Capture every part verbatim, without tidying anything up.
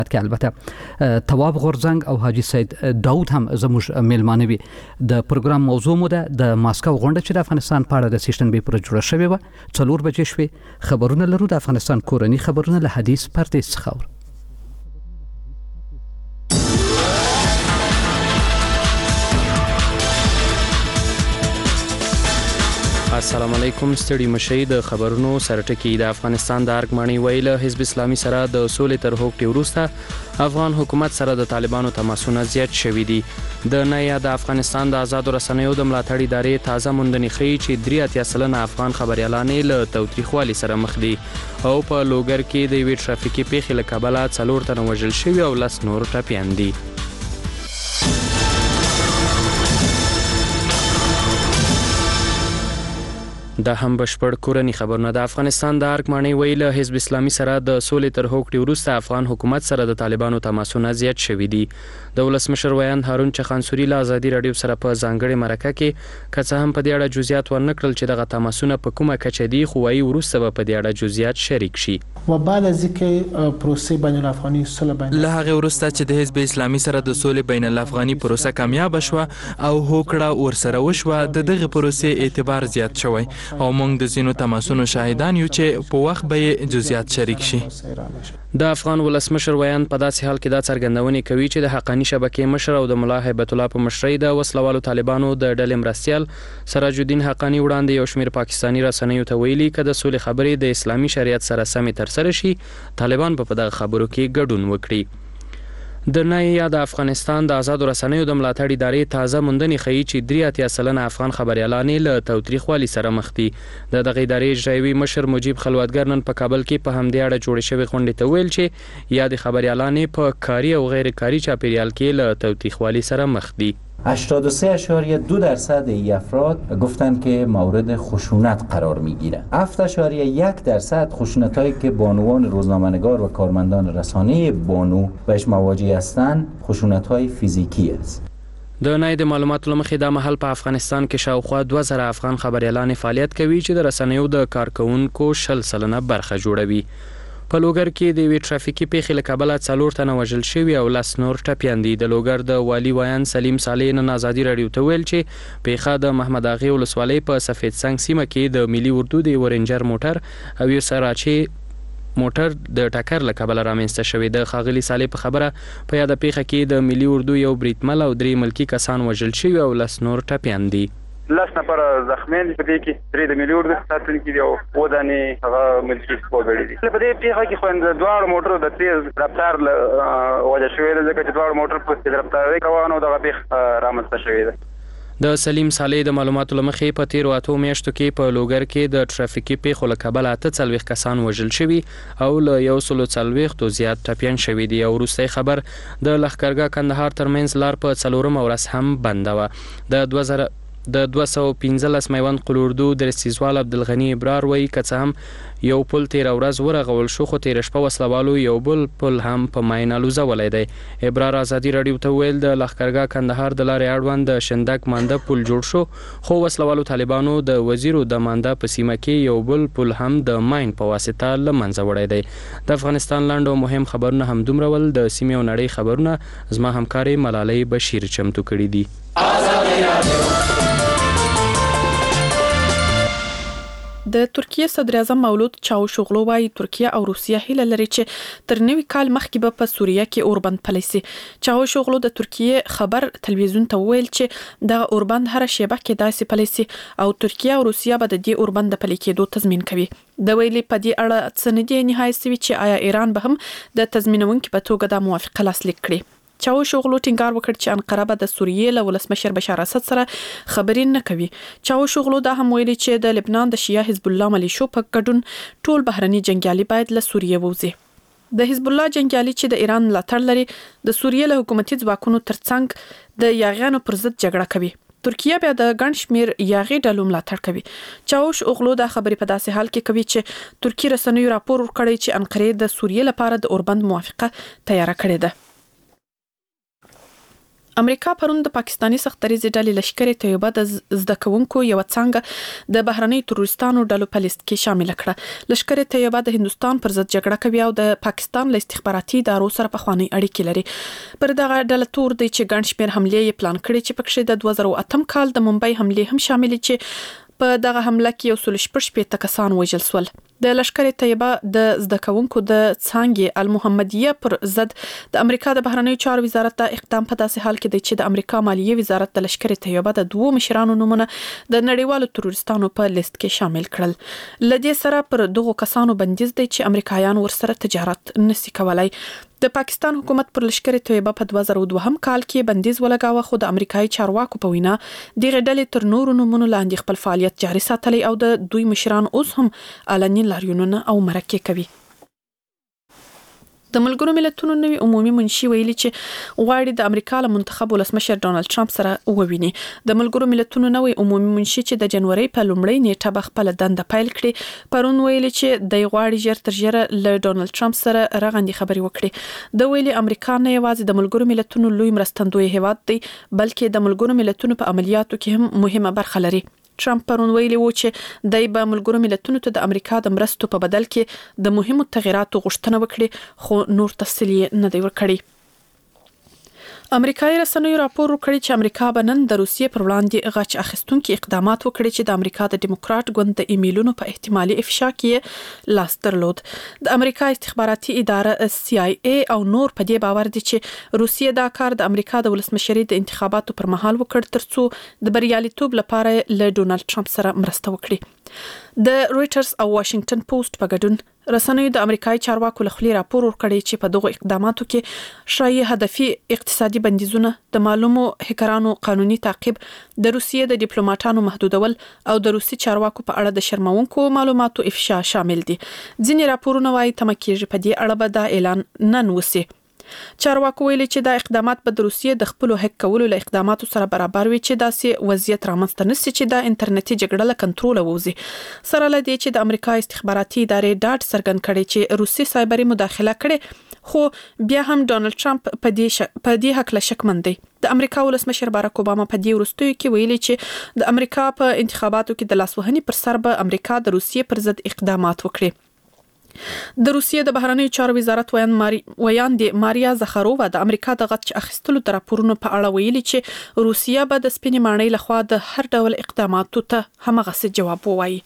کې البته تواب غورزنګ او حاجی سید داود هم زموږ میلمانه وي. د پروګرام موضوع مو ده د ماسکو غونډه چې د افغانستان په اړه د سیشنبې پر جوړه شوې وه. څلور بجې شوې. خبرونه لرو د افغانستان کورني خبرونه له حدیث پردیس څخه. السلام علیکم. ستړي مشي د خبرونو سرټکی. د افغانستان د ارګمانی ویل حزب اسلامي سره د سولې تر هوکټي وروسته افغان حکومت سره د طالبانو تماسونه زیات شوي دي. د نیا د افغانستان د آزاد رسنیو د ملاتړ ادارې تازه موندنې ښیي چې درې اتیا سلنه افغان خبريالان له تاوتریخوالي سره مخ دي او په لوګر کې د وی ټرافیکي پیښې له کبله څلور تنه وژل شوي او لس نور ټپیان دي. دا هم بشپړ کورنی خبرونه. د افغانستان د ارګمانی ویل حزب اسلامي سره د سولې تر هوکټي وروسته افغان حکومت سره د طالبانو تماسونه زیات شوي دي. د ولسمشر ویاند هارون چخانسوري له ازادي رادیو سره په ځانګړي مرکه کې که څه هم په دې اړه جزئیات ورنکړل چې دغه تماسونه په کومه کچه دي، خو وايي وروسته به په دې اړه جزئیات شریک شي. و بعد از اینکه پروسه بین الافغانی صلح بین له هغه وروسته چې د حزب اسلامي سره د سولې بین الافغاني پروسه کامیاب شوه او هوکړه ورسره وشوه، د دغه پروسې اعتبار زیات شوی او موږ د ځینو تماسونو شاهدان یو چې په وخت به جزئیات شریک شي. د افغان ولسمشر ویاند په داسې حال کې دا څرګندونې کوي چې د حقانی شبکې مشر او د ملا هیبت الله په مشرۍ د وسلوالو طالبانو د ډلې مرستیال سراج الدین حقانی وړاندې یو شمېر پاکستاني رسنیو ته ویلي که د سولې خبرې د اسلامي شریعت سره سمې ترسره شي، طالبان به په دغه خبرو کې ګډون وکړي. د نیا د افغانستان د آزاد رسنیو د ملاتړ ادارې تازه موندنې ښیي چې درې اتیا سلنه افغان خبريالان له تاوتریخوالي سره مخ دي. د دغه ادارې اجرایوي مشر مجیب خلوتګر نن په کابل کې په همدې اړه جوړې شوې غونډې ته ویل چې یا د خبريالان په کاري او غیر کاري چاپیریال کې له تاوتریخوالي سره مخ دي. هشتاد و سه اشاریه دو درصد ای افراد گفتند که مورد خشونت قرار میگیره. هفت اشاریه یک درصد خشونت هایی که بانوان روزنامه‌نگار و کارمندان رسانه بانو بهش مواجه هستند خشونت های فیزیکی است. د نای د معلوماتو لمخې دا محل په افغانستان کې شاوخوا دوه زره افغان خبريالان فعالیت کوي چې د رسنیو د کارکونکو شل سلنه برخه جوړوي. په لوګر کې د وی ټرافیکي پیښې له کبله څلور تنه وژل شوي او لس نور ټپیان دي. د لوګر د والي ویاند سلیم صالح نن ازادي رادیو ته ویل چې پیښه د محمد اغې ولسوالۍ په سفید سنگ سیمه کې د ملي اردو د ورنجر موټر او یو سراچي موټر د ټکر له کبله رامنځته شوې. د ښاغلي صالح په خبره په یاده پیښه کې د ملي اردو یو بریتمل او درې ملکي کسان وژل شوي او لس نور ټپیان دي. لس نفر زخمیان دي، په دې کې درې د ملي اردو ساتونکي دي او اووه دانې هغه ملکي وګړي دي. په دې پیښه کې خو د دواړو موټرو د تیز رفتار له وجه شوې ده، ځکه چې دواړو موټر په تیز رفتارۍ روان او دغه پیښه رامنځته شوې ده. د سلیم صالح د معلوماتو لمخې په تیرو اتو میاشتو کې په لوګر کې د ټرافیکي پیښو له کبله اته څلوېښت کسان وژل شوي او له یو سلو څلوېښتو زیات ټپیان شوي دي. او وروستی خبر د لښکرګاه کندهار ترمنځ لار په څلورمه ورځ هم بنده وه. د دوه زره د دوه سوه پنځلس میوند قلوردو د رسیزوال عبدالغني ابرار وایي که څه هم یو پل تیره ورځ ورغول شو، خو تیره شپه وسلوالو یو بل پل هم په ماین الوزولی دی. ابرار ازادي رادیو ته ویل د لښکرګاه کندهار د لارې اړوند د شندک مانده پل جوړ شو، خو وسلوالو طالبانو د وزیرو د مانده په سیمه کې یو بل پل هم د ماین په واسطه له منځه وړی دی. د افغانستان لنډ او مهم خبرونه هم دومره ول. د سیمې او نړۍ خبرونه زما همکارې ملالۍ بشیر چمتو کړي دي. د ترکیه صدر اعظم مولود چاوشوغلو وايي ترکیه او روسیه هیله لري چې تر نوي کال مخکې به په سوریه کې اوربند پلی شي. چاوشوغلو د ترکیه خبر تلویزیون ته ویل چې د اوربند هر شیبه کې داسې پلی شي او ترکیه او روسیه به د دې اوربند د پلی کېدو تضمین کوي. د ویلي په دې اړه څه نه دی نهایي سوي چې آیا ایران به هم د تضمینونکو په توګه د موافقه لاسلیک کړي. چاوشوغلو ټینګار وکړ چې انقره به د سوریې له ولسمشر بشار اسد سره خبرې نه کوي. چاوشوغلو دا هم ویلي چې د لبنان د شیعه حزب الله ملیشو په ګډون ټول بهرني جنګیالي باید له سوریې ووځي. د حزب الله جنګیالي چې د ایران ملاتړ لري د سوریې له حکومتي ځواکونو ترڅنګ د یاغیانو پر ضد جګړه کوي. ترکیه بیا د ګڼ شمېر یاغي ډلو ملاتړ کوي. چاوشوغلو دا خبرې په داسې حال کې کوي چې ترکی رسنیو راپور ورکړی چې انقره د سوریې لپاره د اوربند موافقه تیار کړې ده. امریکا پرون د پاکستانی سختریزې ډلې لشکرې طیبه د زده کوونکو یو څنګه د بهرنی تروریستانو ډلو په لیست کې شامل کړه. لشکرې طیبه د هندستان پر ضد جګړه کوي او د پاکستان له استخباراتي ادارو سره پخوانی اړیکې لري. پر دغه ډله تور دی چې ګڼ شمېر حملې یې پلان کړي چې پکې د دوه زره اتم کال د ممبئی حملې هم شامل چې په دغه حمله کې یو سل شپږ کسان وژل شول. د لشکرې طیبه د زده کوونکو د څانګې المحمدیه پر ضد د امریکا د بهرنیو چارو وزارت ته اقدام په داسې حال کې دی چې د امریکا مالیې وزارت د لشکرې طیبه د دوه مشرانو نومونه د نړیوالو تروریستانو په لیست کې شامل کړل. لدې سره پر دغو کسانو بندیز دی چې امریکایان ورسره تجارت نشي کولای. د پاکستان حکومت پر لشکرې طیبه په دوه زره دوه کال کې بندیز ولګاوه، خو د امریکایي چارواکو په وینا دغه ډلې تر نورو نمونو لاندې خپل فعالیت جاري ساتلی او د دوی مشران اوس هم علني لاریونونه او مرکې کوي. د ملګرو ملتونو نوی عمومي منشي ویلي چې غواړي د امریکا له منتخب ولسمشر ډونالد ټرمپ سره وویني. د ملګرو ملتونو نوی عمومي منشي چې د جنوري په لومړۍ نیټه به خپل دنده پیل کړي پرون ویلي چې د غواړي ژر تر ژره له ډونالد ټرمپ سره رغندي خبري وکړي. د ویلي امریکا نه یوازې د ملګرو ملتونو لوی مرستندوی هیواد دی بلکې د ملګرو ملتونو په عملیاتو کې هم مهمه برخه لري. ټرمپ پرون ویلي و چې دای به ملګرو ملتونو ته د امریکا د مرستو په بدل کې د مهمو تغیراتو غوښتنه وکړي، خو نور تفصیل نه دی ورکړی. امریکایي رسنیو راپور ورکړی چې امریکا به نن د روسیې پر وړاندې غچ اخیستونکي اقدامات وکړي چې د امریکا د ډیموکرات ګوند د ایمیلونو په احتمالي افشا کې لاس درلود. د امریکا استخباراتي اداره سی آی ای او نور په دې باور دي چې روسیې دا کار د امریکا د ولسمشرۍ د انتخاباتو پر مهال وکړ ترڅو د بریالیتوب لپاره له ډونالد ټرمپ سره مرسته وکړي. د رويټرز او واشنگټن پوسټ په ګډون رسنیو د امریکایي چارواکو له خولې راپور ورکړی چې په دغه اقداماتو کې شایي هدفي اقتصادي بندیزونه، د معلومو هکرانو قانوني تعقیب، د روسیې د ډیپلوماټانو محدودول او د روسي چارواکو په اړه د شرمونکو معلوماتو افشا شامل دي. ځینې راپورونه وايي تمه کېږي په دې اړه به دا اعلان نن وشي. چارواکو ویلي چې دا اقدامات به د روسیې د خپل هک کولو له اقداماتو سره برابر وي چې داسې وضعیت رامنځته نشي چې د انټرنیټي جګړه له کنټرول ووځي. سره لدی چې د امریکا استخباراتي ادارې ډاډ څرګند کړي چې روسي سایبري مداخله کړي، خو بیا هم ډونالد ټرمپ په دې ش... په دې حق له شکمن دی. د امریکا ولسمشر باراک اوباما په دې وروستیو کې ویلي چې د امریکا په انتخاباتو کې د لاسوهنې پر سر به امریکا د روسیې پر ضد اقدامات وکړي. د روسیې د بهرنیو چارو وزارت ویان ماري ویاندې ماریا زخارووا د امریکا د غچ اخیستلو د راپورونو په اړه ویلي چې روسیه به د سپینې ماڼۍ لخوا د هر ډول اقداماتو ته همغه جواب ووایي.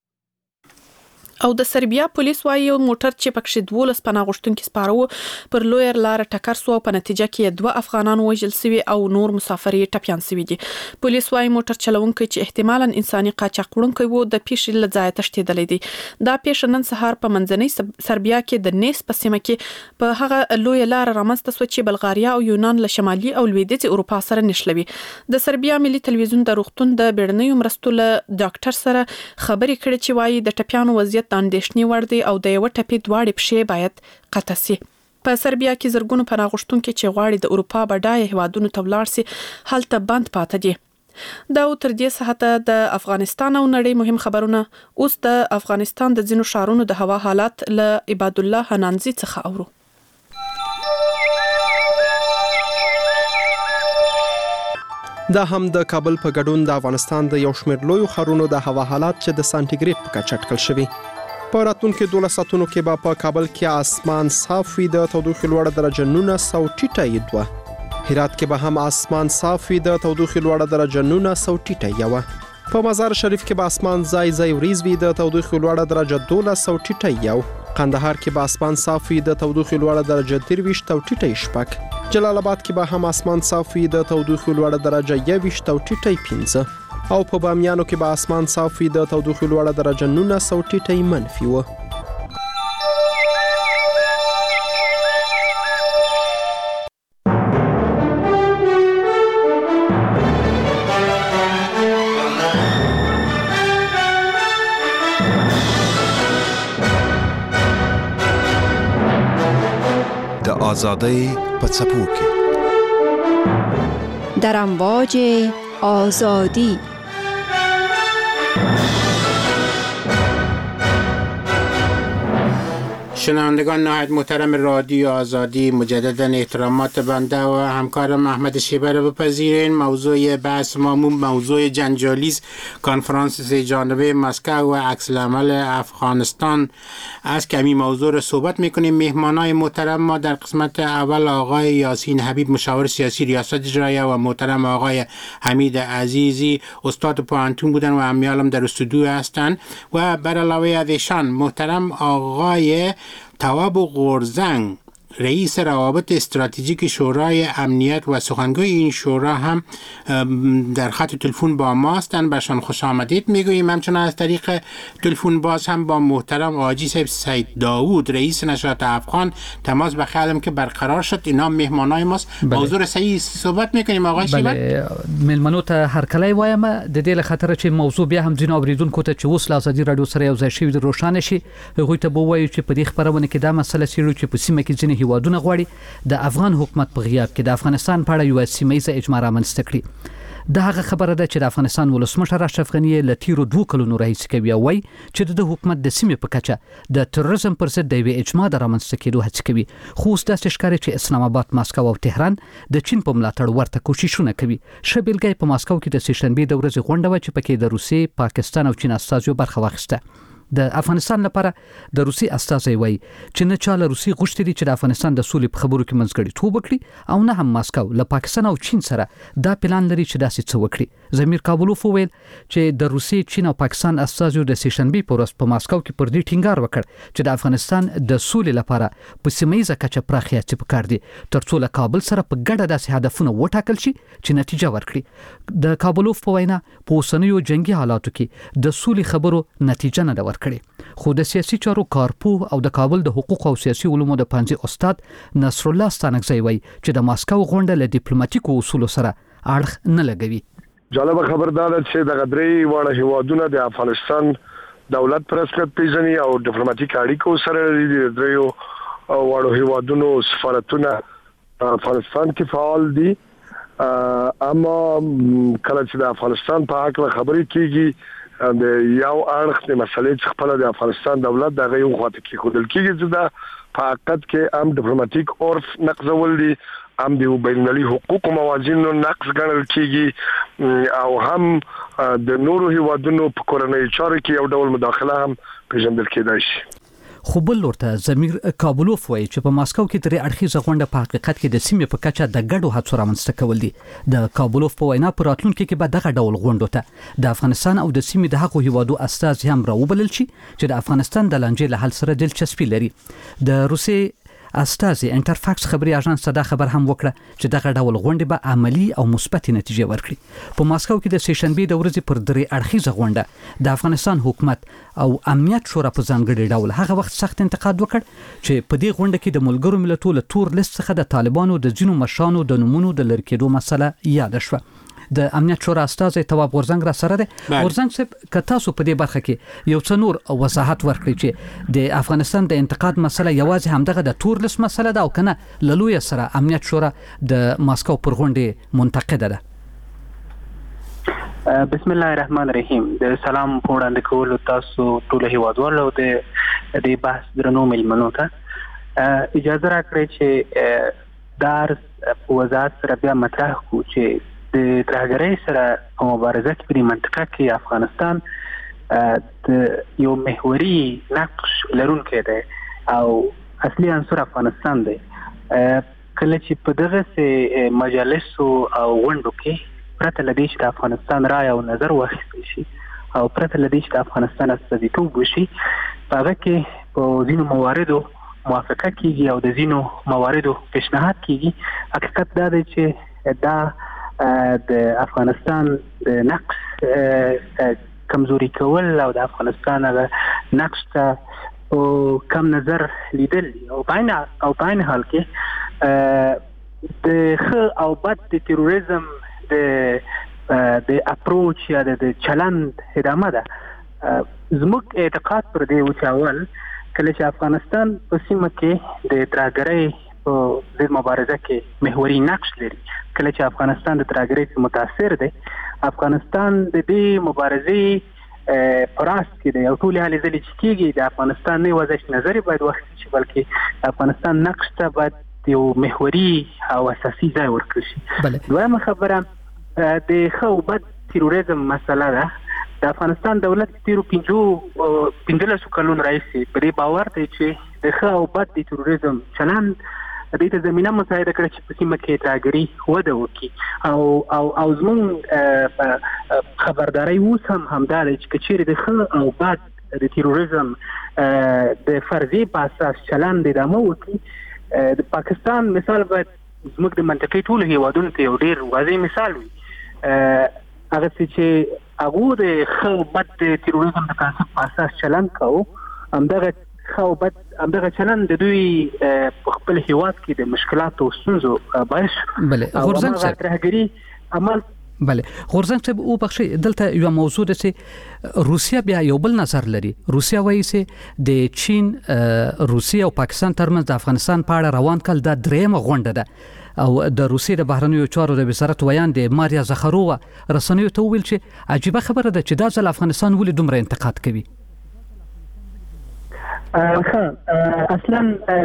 او د سربیا پولیس وايي یو موټر چې پکې دولس پناه غوښتونکي سپارو پر لویر لار ټکر سو په نتیجه کې دوه افغانان وژل شوي او نور مسافر یې ټپيان شوي دي. پولیس وايي موټر چلونکي چې احتمالاً انساني قاچاق وړونکی وو د پیښې له ځایه تښتېدلی دی. دا پیښه نن سهار په منځنۍ سربیا کې د نیس په سیمه کې په هغه لوی لار رامنځته شو چې بلغاریا او یونان له شمالي او لویدیځ اروپا سره نښلوي. د سربیا ملي تلویزیون د روغتون د بیړنیو مرستو له ډاکټر سره خبرې کړې چې وايي د ټپيانو وضعیت د اندېښنې وړ دی او د یو ټپي دواړې پښې باید قطع شي. په سربیا کې زرګونو پناه غوښتونکي چې غواړي د اروپا بډایه هیوادونو ته ولاړ شي هلته بند پاتې دي. دا تر دې ساعته د افغانستان او نړۍ مهم خبرونه. اوس د افغانستان د ځینو ښارونو د هوا حالات له عباد الله حنانزي څخه اورو. دا هم د کابل په ګډون د افغانستان د یو شمېر لویو ښارونو د هوا حالات چې د سانتیګریډ په کچه اټکل شوي. په راتلونکو دولس ساعتونو کې به په کابل کې اسمان صاف وي، د تودوخې لوړه درجه نولس او ټیټه یې دوه. هرات کې به هم اسمان صاف وي، د تودوخې لوړه درجه نولس او ټیټه یې وه. په مزار شریف کې به اسمان ځای ځای وریځ وي، د تودوخې لوړه درجه دولس او ټیټه یو. قندهار کې به اسمان صاف وي، د تودوخې لوړه درجه درویشت او ټیټه یې شپږ. جلال آباد کې به هم اسمان صاف وي، د تودوخې لوړه درجه یویشت او ټیټه یې پنځه. او په بامیانو کې به اسمان صاف وي، د تودوخې لوړه درجه نولس او ټیټه یې منفي وه. د آزادۍ په څپو کې در امواج آزادی شنوندگان نهایت محترم رادیو آزادی، مجددا احترامات بنده و همکارم احمد شیبه را بپذیرین. موضوع بحث ما موضوع جنجالی است. کنفرانس سه جانبه مسکو و عکس العمل افغانستان است که این موضوع را صحبت میکنیم. مهمانای محترم ما در قسمت اول آقای یاسین حبیب، مشاور سیاسی ریاست اجرایه، و محترم آقای حمید عزیزی، استاد پوهنتون بودن و امیالم در استودیو هستند. و بر علاوه از ایشان محترم آقای تواب غورزنگ، رئیس روابط استراتژیک شورای امنیت و سخنگوی این شورا هم در خط تلفن با ما هستند. برشان خوش آمدید میگوییم. همچنان از طریق تلفن باز هم با محترم حاجی صاحب سید داوود، رئیس نشریات افغان تماس به خیالم که برقرار شد. اینا مهمانای ماست. بله. موضوع صحیح صحبت میکنیم آقای شیبت. بله، ملمنو ته هر کله وایم د دې له خاطر چې موضوع بیا هم ځینو اوریدونکو ته چې اوس له ازادي رادیو سره یو ځای شوي روښانه شي، هغوی ته به ووایو چې په دې خبرونه کې دا مسله څېړو چې په سیمه کې ځینې هیوادونه غواړي د افغان حکومت په غیاب کې د افغانستان په اړه یو سیمه ییزه اجماع رامنځته کړي. دا هغه خبره ده چې د افغانستان ولسمشر اشرف غني له تیرو دوه کلونو راهیسې کوي او وایي چې د حکومت د سیمې په کچه د تروریزم پر ضد د یوې اجماع د رامنځته کېدو هڅې کوي. خو اوس داسې ښکاري چې اسلام آباد، ماسکو او تهران د چین په ملاتړ ورته کوششونه کوي. ښه بېلګه په ماسکو کې د سې شنبې د ورځې غونډه وه چې پکې د روسیې، پاکستان او چین استازیو برخه واخیسته. د افغانستان لپاره د روسي استازي وایي چې نه چاله روسي غوښتي دي چې د افغانستان د سولې په خبرو کې منځګړیتوب وکړي او نه هم ماسکو له پاکستان او چین سره دا پلان لري چې داسې څه وکړي. زمیر کابلوف وویل چې د روسي، چین او پاکستان استازیو د سې شنبې په ورځ په ماسکو کې پر دې ټینګار وکړ چې د افغانستان د سولې لپاره په سیمه ییزه کچه پراخې هڅې پکار دي ترڅو له کابل سره په ګډه داسې هدفونه وټاکل شي چې نتیجه ورکړي. د کابلوف په وینا په اوسنیو جنگي حالاتو کې د سولې خبرو نتیجه نه ده ورکړې. خو د سیاسي چارو کارپوه او د کابل د حقوق او سیاسي علومو د پانځي استاد نصر الله ستانکزی وایي چې د ماسکو غونډه له ډیپلوماټیکو اصولو سره اړخ نه لګوي. جالبه خبر دا ده چې د غدري وړ هیوادونو د افغانستان دولت پر رسمیت پیژني او ډیپلوماټیک اړیکو سره لري. د دریو وړ هیوادونو سفارتونه افغانستان کې فعال دي. اما کله چې د افغانستان په حق خبرې کیږي د یو اړخ د مسلې څخه په د افغانستان دولت دغه یو خاطر کې خودل کیږي چې دا په حقیقت کې هم ډیپلوماټیک عرف نقضول دي، هم د بینالمللي حقوقو موازینو نقض ګڼل کیږي او هم د نورو هیوادونو په کورنۍ چارو کې یو ډول مداخله هم پیژندل کېدای شي. خو بل لورته زمیر کابلوف وایي چې په ماسکو کې درې اړخیزه غونډه په حقیقت کې د سیمې په کچه د ګډو هڅو رامنځته کول دي. د کابلوف په وینا په راتلونکي کې به دغه ډول غونډو ته د افغانستان او د سیمې د هغو هیوادو استازي هم راوبلل شي چې د افغانستان د لانجې له حل سره دلچسپي لري. د روسیې استازي انټرفاکس خبري اژانس دا خبر هم وکړه چې دغه ډول غونډې به عملی او مثبت نتیجه ورکړي. په ماسکو کې د سې شنبې د ورځې پر درې اړخیزه غونډه د افغانستان حکومت او امنیت شورا په ځانګړي ډول هغه وخت سخت انتقاد وکړ چې په دې غونډه کې د ملګرو ملتونو له تور لیست څخه د طالبانو د ځینو مشرانو د نومونو د لرې کېدو مسله یاد شوه. د امنیت شورا استازي تواب غورزنګ را سره ده. غورزنګ صاحب که تاسو په دې برخه کې یو څه نور وضاحت ورکړئ چې د افغانستان د انتقاد مسله یوازې همدغه د تور لیست مسله ده او کنه له لوی سره امنیت شورا د ماسکو پر غونډې منتقده ده. بسم الله الرحمن الرحیم. د سلام په وړاندې کولو تاسو ټول هیوادوالو د دې بحث درنو ملمنو ته اجازه راکړئ چې دار وضاحت سره بیا مطرح کو چې د ترهګرۍ سره په مبارزه کې په منطقه کې افغانستان د یو محوري نقش لرونکی دی او اصلي عنصر افغانستان دی. کله چې په دغه مجالسو او غونډو کې پرته له دې چې د افغانستان رای او نظر واخیستل شي او پرته له دې چې د افغانستان استازیتوب وشي، په هغه کې په ځینو مواردو موافقه کیږي او د ځینو مواردو پیشنهاد کیږي. حقیقت دا دی چې دا د افغانستان د نقص کمزوري کول او د افغانستان د نقص ته کم نظر لیدل او باین او باین حال کې د ښه او بد د تروریزم د د اپروچ یا د چلند ادامه ده. زموږ اعتقاد پر دې و چې اول کله چې افغانستان په سیمه کې د ترهګرۍ په ضد مبارزه کې محوري نقش لري، کله چې افغانستان د ترهګرۍ څخه متاثر دی، افغانستان د دې مبارزې پراس کې دی او ټول هلې ځلې چې کېږي د افغانستان نه یوازې نظر باید واخیستل شي بلکې د افغانستان نقش ته باید یو محوري او اساسي ځای ورکړل شي. دویمه خبره د ښه او بد تیروریزم مسله ده. د افغانستان دولت تیرو پنځو پنځلسو کلونو راهیسې په دې باور دی چې د ښه او بد د تیروریزم چلند دې ته زمینه مساعده کړه چې په سیمه کې ترهګري وده وکړي او او او زموږ خبرداري اوس هم همدا دی چې که چیرې د ښه او بد د تیروریزم د فرضیې په اساس چلند ادامه وکړي، د پاکستان مثال باید زموږ د منطقې ټولو هیوادونو ته یو ډېر واضح مثال وي. هغه چې هغه د ښه او بد د تیروریزم د کنسپټ په اساس چلند کوو، همدغه ښه او بد همدغه چلند د دوی په خپل هیواد کې د مشکلاتو او ستونزو باعث بله غورځنګ صاحب ترهګري عمل بله غورځنګ صاحب او بخښي دلته یو موضوع ده چې روسیا بیا یو بل نظر لري. روسیا وایي چې د چین روسیا او پاکستان ترمنځ د افغانستان په اړه روان کال دا درېمه غونډه ده او د روسیې د بهرنیو چارو د وزارت ویان د ماریا زخرووا رسنیو ته ویل چې عجیبه خبره ده چې دا ځل افغانستان ولې دومره انتقاد کوي. اصلا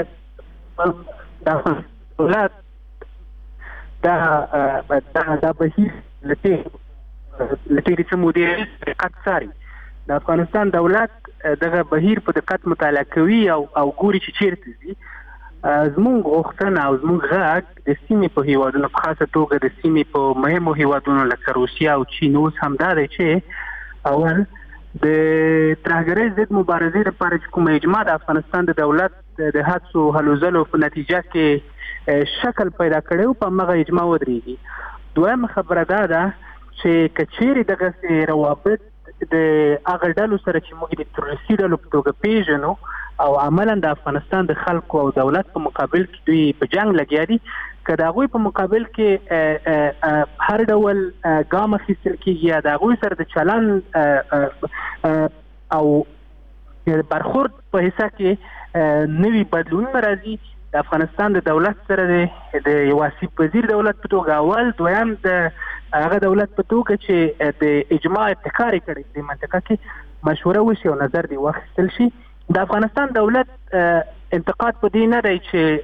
د دولت دا دا د بهیر لته لته چې مدیر دقت ساري د افغانستان دولت دغه بهیر په دقت مطالعه کوي او او ګوري چې چیرته دي. زمونږ غوښتنه او زمونږ غږ د سیمې په هیوادونو په خاصه توګه د سیمې په مهمو هیوادونو لکه روسیا او چین اوس همدا دی چې اول د ترهګرۍ ضد مبارزې لپاره چې کومه اجماع د افغانستان د دولت د هڅو هلو ځلو په نتیجه کې شکل پیدا کړی او په هغه اجماع ودرېږي. دویمه خبره دا ده چې که چیرې دغسې روابط د هغه ډلو سره چې موږ د تروریستي ډلو په توګه پیژنو او عملا د افغانستان د خلکو او دولت په مقابل کې دوی په جنگ لګیا دي، که د هغوی په مقابل کې هر ډول ګام اخیستل کېږي یا د هغوی سره د چلند او برخورد په حصه کې نوي بدلونونه راځي، د افغانستان د دولت سره د یو آسیب پذیر دولت په توګه اول، دویم د هغه دولت په توګه چې د اجماع ابتکار یې کړی د منطقه کې مشوره وشي او نظر دې واخیستل شي. د افغانستان دولت انتقاد په دې نه دی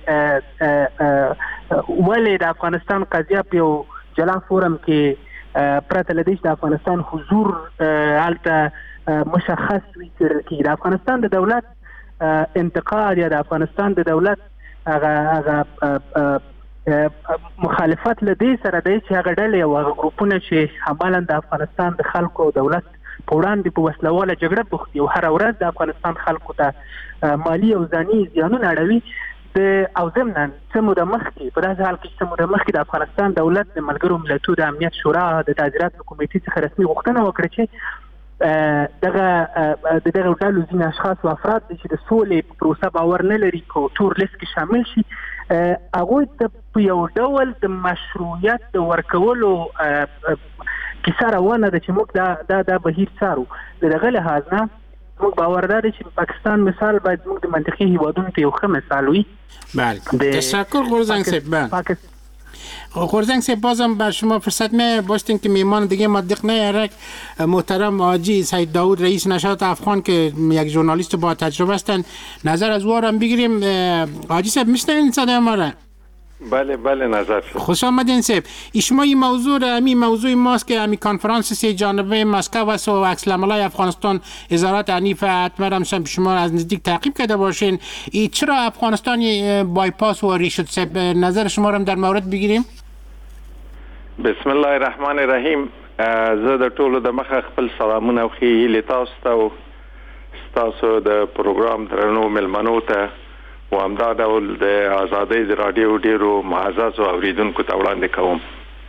چې ولې د افغانستان قضیه په یو جلا فورم کې پرته له دې چې د افغانستان حضور هلته مشخص وي کړل کېږي. د افغانستان د دولت انتقاد یا د افغانستان د دولت هغه مخالفت له دې سره دی چې هغه ډلې او هغه ګروپونه چې عملا د افغانستان د خلکو او دولت په وړاندې په وسلواله جګړه بوخت دي او هره ورځ د افغانستان خلکو ته مالي او ځاني زیانونه اړوي د او ضمنا څه موده مخکې په داسې حال کې چې څه موده مخکې د افغانستان دولت د ملګرو ملتونو د امنیت شورا د تعزیراتو کمیټې څخه رسمي غوښتنه وکړه چې دغه د دغه ډلو ځینې اشخاص او افراد چې د سولې په پروسه باور نه لري په تور لیست کې شامل شي، هغوی ته په یو ډول د مشروعیت د ورکولو کیسه روانه ده چې موږ دا دا دا بهیر څارو. د دغه لحاظ نه موږ باور دارو چې پاکستان مثال باید موږ د منطقي هیوادونو ته یو ښه مثال وي. بله تشکر غورځنگ صاحب. غورځنگ صاحب بازم بر شما فرصت می باشتین که میمان دیگه مدق نیارک محترم حاجی سید داود رئیس نشریات افغان که یک ژورنالیست با تجربه هستند نظر از وارم بگیریم. حاجی صاحب میشنوین صدای ما را؟ بله بله نظر شد. خوش آمدین صاحب. شما این موضوع همین موضوع ماست که همین کنفرانس سه جانبه مسکو است و عکس العملای افغانستان اظهارات عنیف حتما هم شما از نزدیک تعقیب کرده باشین. ای چرا افغانستان بایپاس و ری شد صاحب؟ نظر شما رو در مورد بگیریم. بسم الله الرحمن الرحیم. زه د ټولو د مخه خپل سلامونه او ښې هیلې تاسو ته او ستاسو د پروګرام درنو مېلمنو ته و همدا ډول د آزادۍ د راډیو ډیرو معززو اوریدونکو ته وړاندې کوم.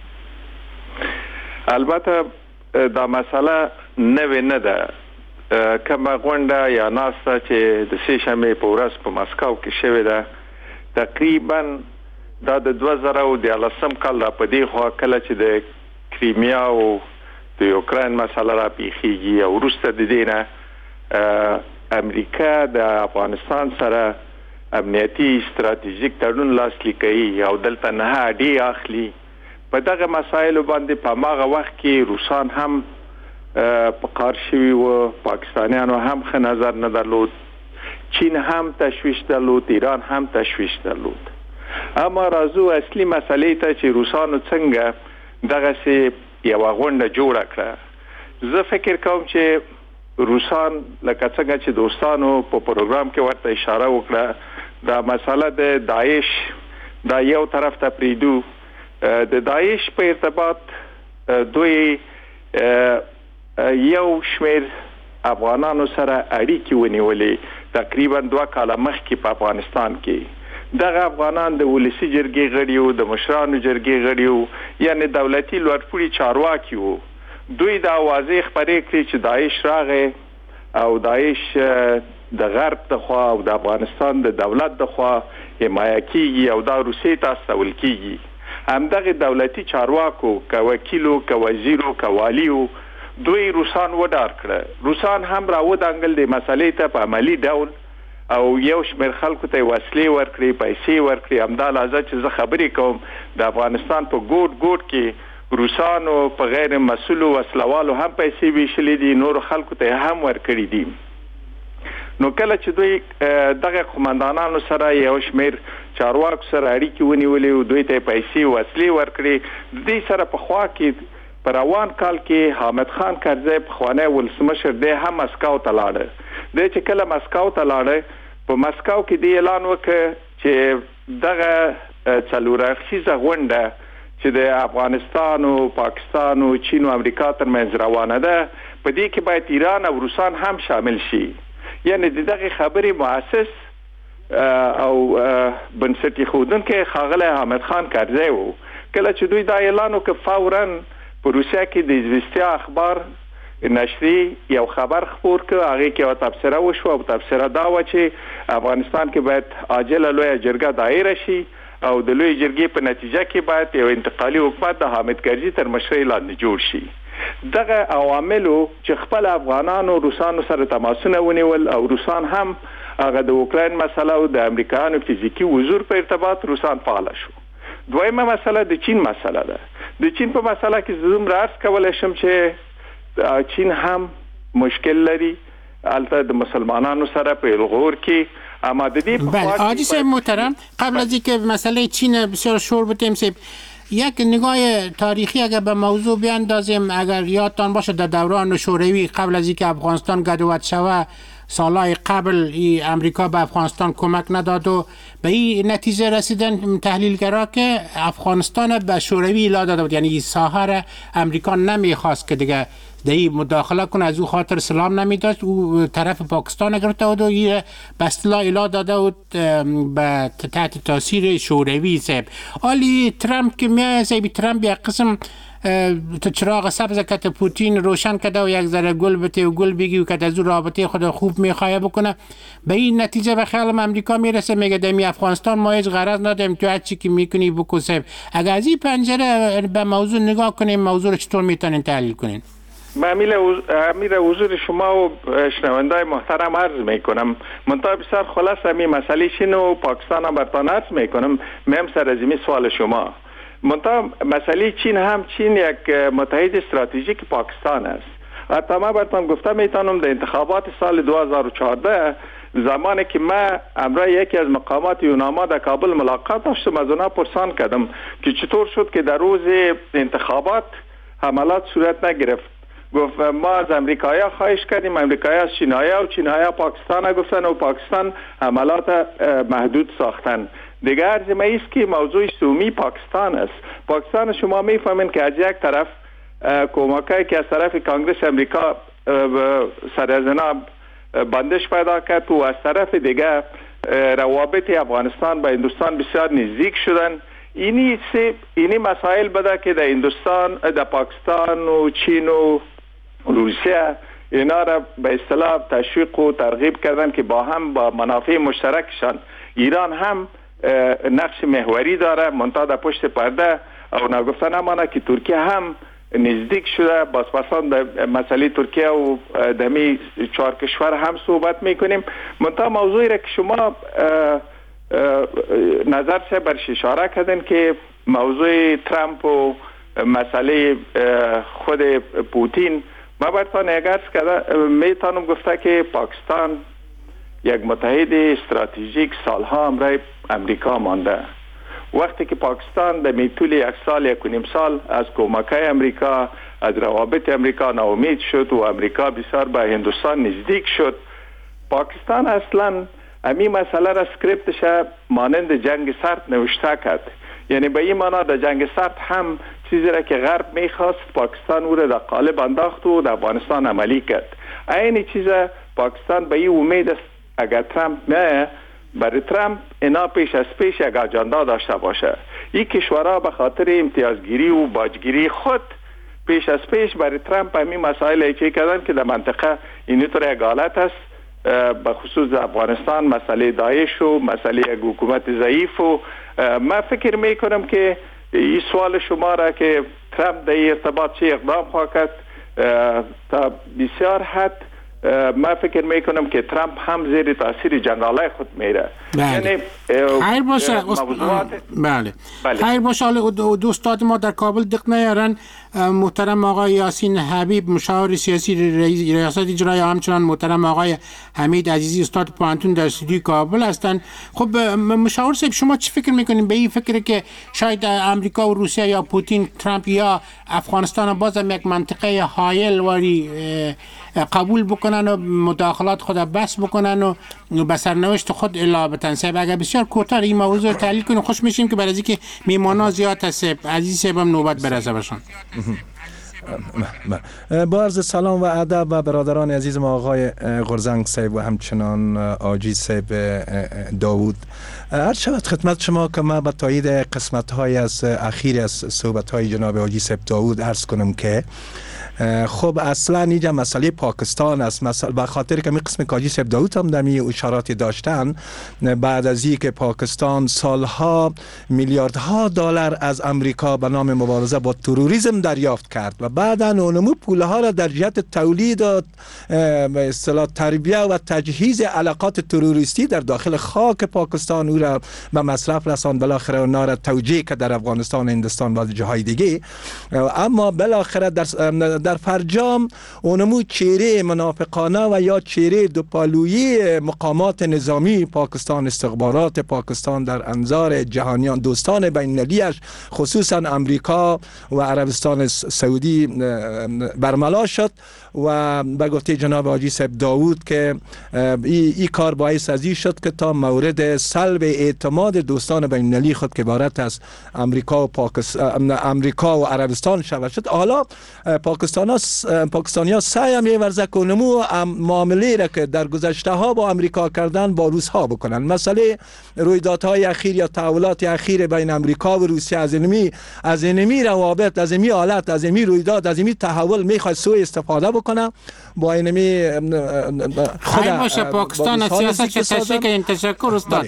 البته دا مسله نوې نه ده، کومه غونډه یا ناسته چې د سې شنبې په ورځ په مسکو کې شوې ده تقریبا دا د دوه زره دیارلسم کال را په دې خوا کله چې د کریمیا او د یوکراین مسله را پیښیږي او وروسته د دې نه امریکا د افغانستان سره امنیتي استراتیژیک تړون لاسلیک کوي او دلته نه اډې اخلي. په دغه مسایلو باندې په هغه وخت کې روسان هم په قار شوي و، پاکستانیانو هم ښه نظر نه درلود، چین هم تشویش درلود، ایران هم تشویش درلود. اما راځو اصلي مسلې ته چې روسانو څنګه دغسې یوه غونډه جوړه کړه. زه فکر کوم چې روسان لکه څنګه چې دوستانو په پروګرام کې ورته اشاره وکړه، دا مسله د داعش دا یو طرف ته پریدو. د داعش په ارتباط دوی یو شمیر افغانانو سره اړیکې ونیولې تقریبا دوه کاله مخکې په افغانستان کې. دغه افغانان د ولسي جرګې غړي وو، د مشرانو جرګې غړي وو، یعنی دولتي لوړپوړي چارواکي وو. دوی دا واضح خبرې کړې چې داعش راغی او داعش د غرب د خوا او د افغانستان د دولت د خوا حمایه کیږي او دا روسیې ته استول کیږي. همدغه دولتي چارواکو که وکیلو که وزیرو که والیو دوی روسان وډار کړه. روسان هم راودانګل د مسلې ته په عملی ډول او یو شمېر خلکو ته وسلې ورکړي، پیسې ورکړي. همدا لحظه چې زه خبرې کوم د افغانستان په ګوټ ګوټ کې روسانو په غیر مسؤلو وسلوالو هم پیسې ویشلې دي، نور خلکو ته هم ورکړي دي. نو کله چې دوی دغه قومندانانو سره یو شمیر چارواکو سره اړیکې ونیولې او دوی ته پیسې وسلې ورکړي، د دې سره په خوا کې په روان کال کې حامد خان کرزی پخوانی ولسمشر دی هم مسکو ته لاړه. دی چې کله مسکو ته لاړه په مسکو کې دی اعلان وکړ چې دغه څلور اړخیزه غونډه چې د افغانستان او پاکستان او چین او امریکا ترمنځ روانه ده په دې کې باید ایران او روسان هم شامل شي. یعنی دغه خبرې مؤسس او بنسټ ایښودونکی ښاغلی حامد خان کرزی و. کله چې دوی دا اعلان وکړ فوراً په روسیه کې د ازوستیا اخبار نشري یو خبر خپور کړ، هغې کې یوه تبصره وشوه او تبصره دا وه چې افغانستان کې باید عاجله لویه جرګه دایره شي او د لوی جرګې په نتیجه کې باید یو انتقالي حکومت د حامد کرزي تر مشرۍ لاندې جوړ شي. دغه عواملو چې خپل افغانانو روسانو سره تماسونه ونیول او روسان هم هغه د اوکراین مسله او د امریکایانو فزیکي حضور په ارتباط روسان فعاله شو. دویمه مسله د چین مسله ده. د چین په مسله کې زه دومره عرض کولی شم چې چین هم مشکل لري البته د مسلمانانو سره په الغور کې. اما د دې بله حاجی صاحب محترم، قبل از اینکه مسئله چین بسیار شور بتیم صاحب، یک نگاه تاریخی اگر به موضوع بیاندازیم، اگر یادتان باشه در دوران شوروی قبل از اینکه افغانستان گدوت شود سالهای قبل امریکا به افغانستان کمک نداد و به این نتیجه رسیدن تحلیلگرا که افغانستان به شوروی الا داده بود، یعنی ساحه امریکا نمیخواست که دیگه دی مداخله کنه، از او خاطر سلام نمیداشت، او طرف پاکستان گرفته بود و این به اصطلاح الا داده بود به تحت تاثیر شوروی صاحب. حالی ترامپ که میای صاحب، ترامپ یک قسم تو چراغ سبز کت پوتین روشن کرده و یک ذره گل بته و گل بگی و که از رابطه خود خوب میخواه بکنه، به این نتیجه به خیالم امریکا میرسه میگه دمی افغانستان ما هیچ غرض نداریم، تو هر چی که میکنی بکن صاحب. اگر از این پنجره به موضوع نگاه کنیم، موضوع رو چطور میتونین تحلیل کنین؟ امیر حضور شما و شنوندای محترم عرض میکنم، منتها بسیار خلاص همی مسئله چین و پاکستان هم برتان عرض میکنم. مهم سر از این سوال شما، منتها مسئله چین هم چین یک متحد استراتژیک پاکستان است. حتی ما برتان گفته میتونم در انتخابات سال دو هزار و چهارده زمانی که ما امرای یکی از مقامات یوناما در کابل ملاقات داشتم، از اونا پرسان کردم که چطور شد که در روز انتخابات حملات صورت نگرفت. گفت ما از امریکایا خواهش کردیم، امریکایا از چینایا و چینایا پاکستان گفتن و پاکستان حملات محدود ساختن. دیگه عرض ما ایست که موضوع سومی پاکستان است. پاکستان شما میفهمین که از یک طرف کمکایی که از طرف کانگرس امریکا سرزنا بندش پیدا کرد و از طرف دیگه روابط افغانستان با هندوستان بسیار نزدیک شدن. اینی سه اینی مسائل بده که در هندوستان، در پاکستان و چین و روسیه اینا را به اصطلاح تشویق و ترغیب کردن که با هم با منافع مشترکشان. ایران هم نقش محوری داره، منتها در پشت پرده او نگفته نمانه که ترکیه هم نزدیک شده. بازپسان در مسئله ترکیه و دمی چهار کشور هم صحبت میکنیم. منتها موضوعی را که شما نظر سے برش اشاره کردن که موضوع ترامپ و مسئله خود پوتین ما برتان یک عرض کرده میتونم گفته که پاکستان یک متحد استراتژیک سالها همراه امریکا مانده. وقتی که پاکستان در طول یک سال یک و نیم سال از کمک‌های امریکا، از روابط امریکا ناامید شد و امریکا بسیار به هندوستان نزدیک شد، پاکستان اصلا امی مسئله را سکریپتش مانند جنگ سرد نوشته کرد. یعنی به این معنا در جنگ سرد هم چیزی را که غرب میخواست پاکستان او را در قالب انداخت و در افغانستان عملی کرد. این چیز پاکستان به این امید است اگر ترامپ نه برای ترامپ اینا پیش از پیش یک اجندا داشته باشه. این کشورها به خاطر امتیازگیری و باجگیری خود پیش از پیش برای ترامپ همین مسائل ایجاد کردن که در منطقه اینطور یک حالت است، به خصوص افغانستان مسئله داعش و مسئله یک حکومت ضعیف. و من فکر میکنم که این سوال شما را که ترامپ در ارتباط چه اقدام خواهد کرد تا بسیار حد من فکر میکنم که ترامپ هم زیر تاثیر جنرالای خود میره. یعنی خیر باشه موضوعات بله خیر باشه. حالا دوستان ما در کابل دق نیارن، محترم آقای یاسین حبیب مشاور سیاسی ریاست اجرایی، همچنان محترم آقای حمید عزیزی استاد پوهنتون در استودیوی کابل هستن. خب مشاور صاحب شما چی فکر میکنین به این فکر که شاید امریکا و روسیه یا پوتین، ترامپ یا افغانستان بازم یک منطقه حایل واری قبول بکنن و مداخلات خود بس بکنن و به سرنوشت خود الا بتن؟ صاحب اگر بسیار کوتاه این موضوع تحلیل کنیم خوش میشیم که برای اینکه میمانا زیاد هست. عزیز صاحبم نوبت برسه بشون. با عرض سلام و ادب و برادران عزیز ما آقای غرزنگ صاحب و همچنان آجی صاحب داوود، عرض شود خدمت شما که ما به تایید قسمت های از اخیر از صحبت های جناب آجی صاحب داوود عرض کنم که خب اصلا اینجا مسئله پاکستان است. مثلا به خاطر که می قسم کاجی صاحب داوود هم در می اشاراتی داشتن، بعد از این که پاکستان سالها میلیاردها دلار از امریکا به نام مبارزه با تروریسم دریافت کرد و بعدا اونمو پولها را در جهت تولید و به اصطلاح تربیه و تجهیز علاقات تروریستی در داخل خاک پاکستان او را به مصرف رساند، بالاخره اونا را توجیه کرد در افغانستان، هندوستان و جاهای دیگه. اما بالاخره در در فرجام اونمو چهره منافقانه و یا چهره دوپالویی مقامات نظامی پاکستان، استخبارات پاکستان در انظار جهانیان، دوستان بین المللیش خصوصا امریکا و عربستان سعودی برملا شد و به گفته جناب حاجی صاحب داوود که این ای کار باعث ازی شد که تا مورد سلب اعتماد دوستان بین المللی خود که عبارت از امریکا و پاکستان، امریکا و عربستان شود شد. حالا پاکستان پاکستانیا سعی می‌ورزه که نمو معامله را که در گذشته ها با امریکا کردن با روس ها بکنن. مسئله رویدادهای اخیر یا تحولات اخیر بین امریکا و روسیه از اینمی از اینمی روابط، از اینمی حالت، از اینمی رویداد، از اینمی تحول میخواد سوء استفاده بکنه با اینمی خیر باشه. پاکستان از سیاست چه تشکیل تشکر استاد.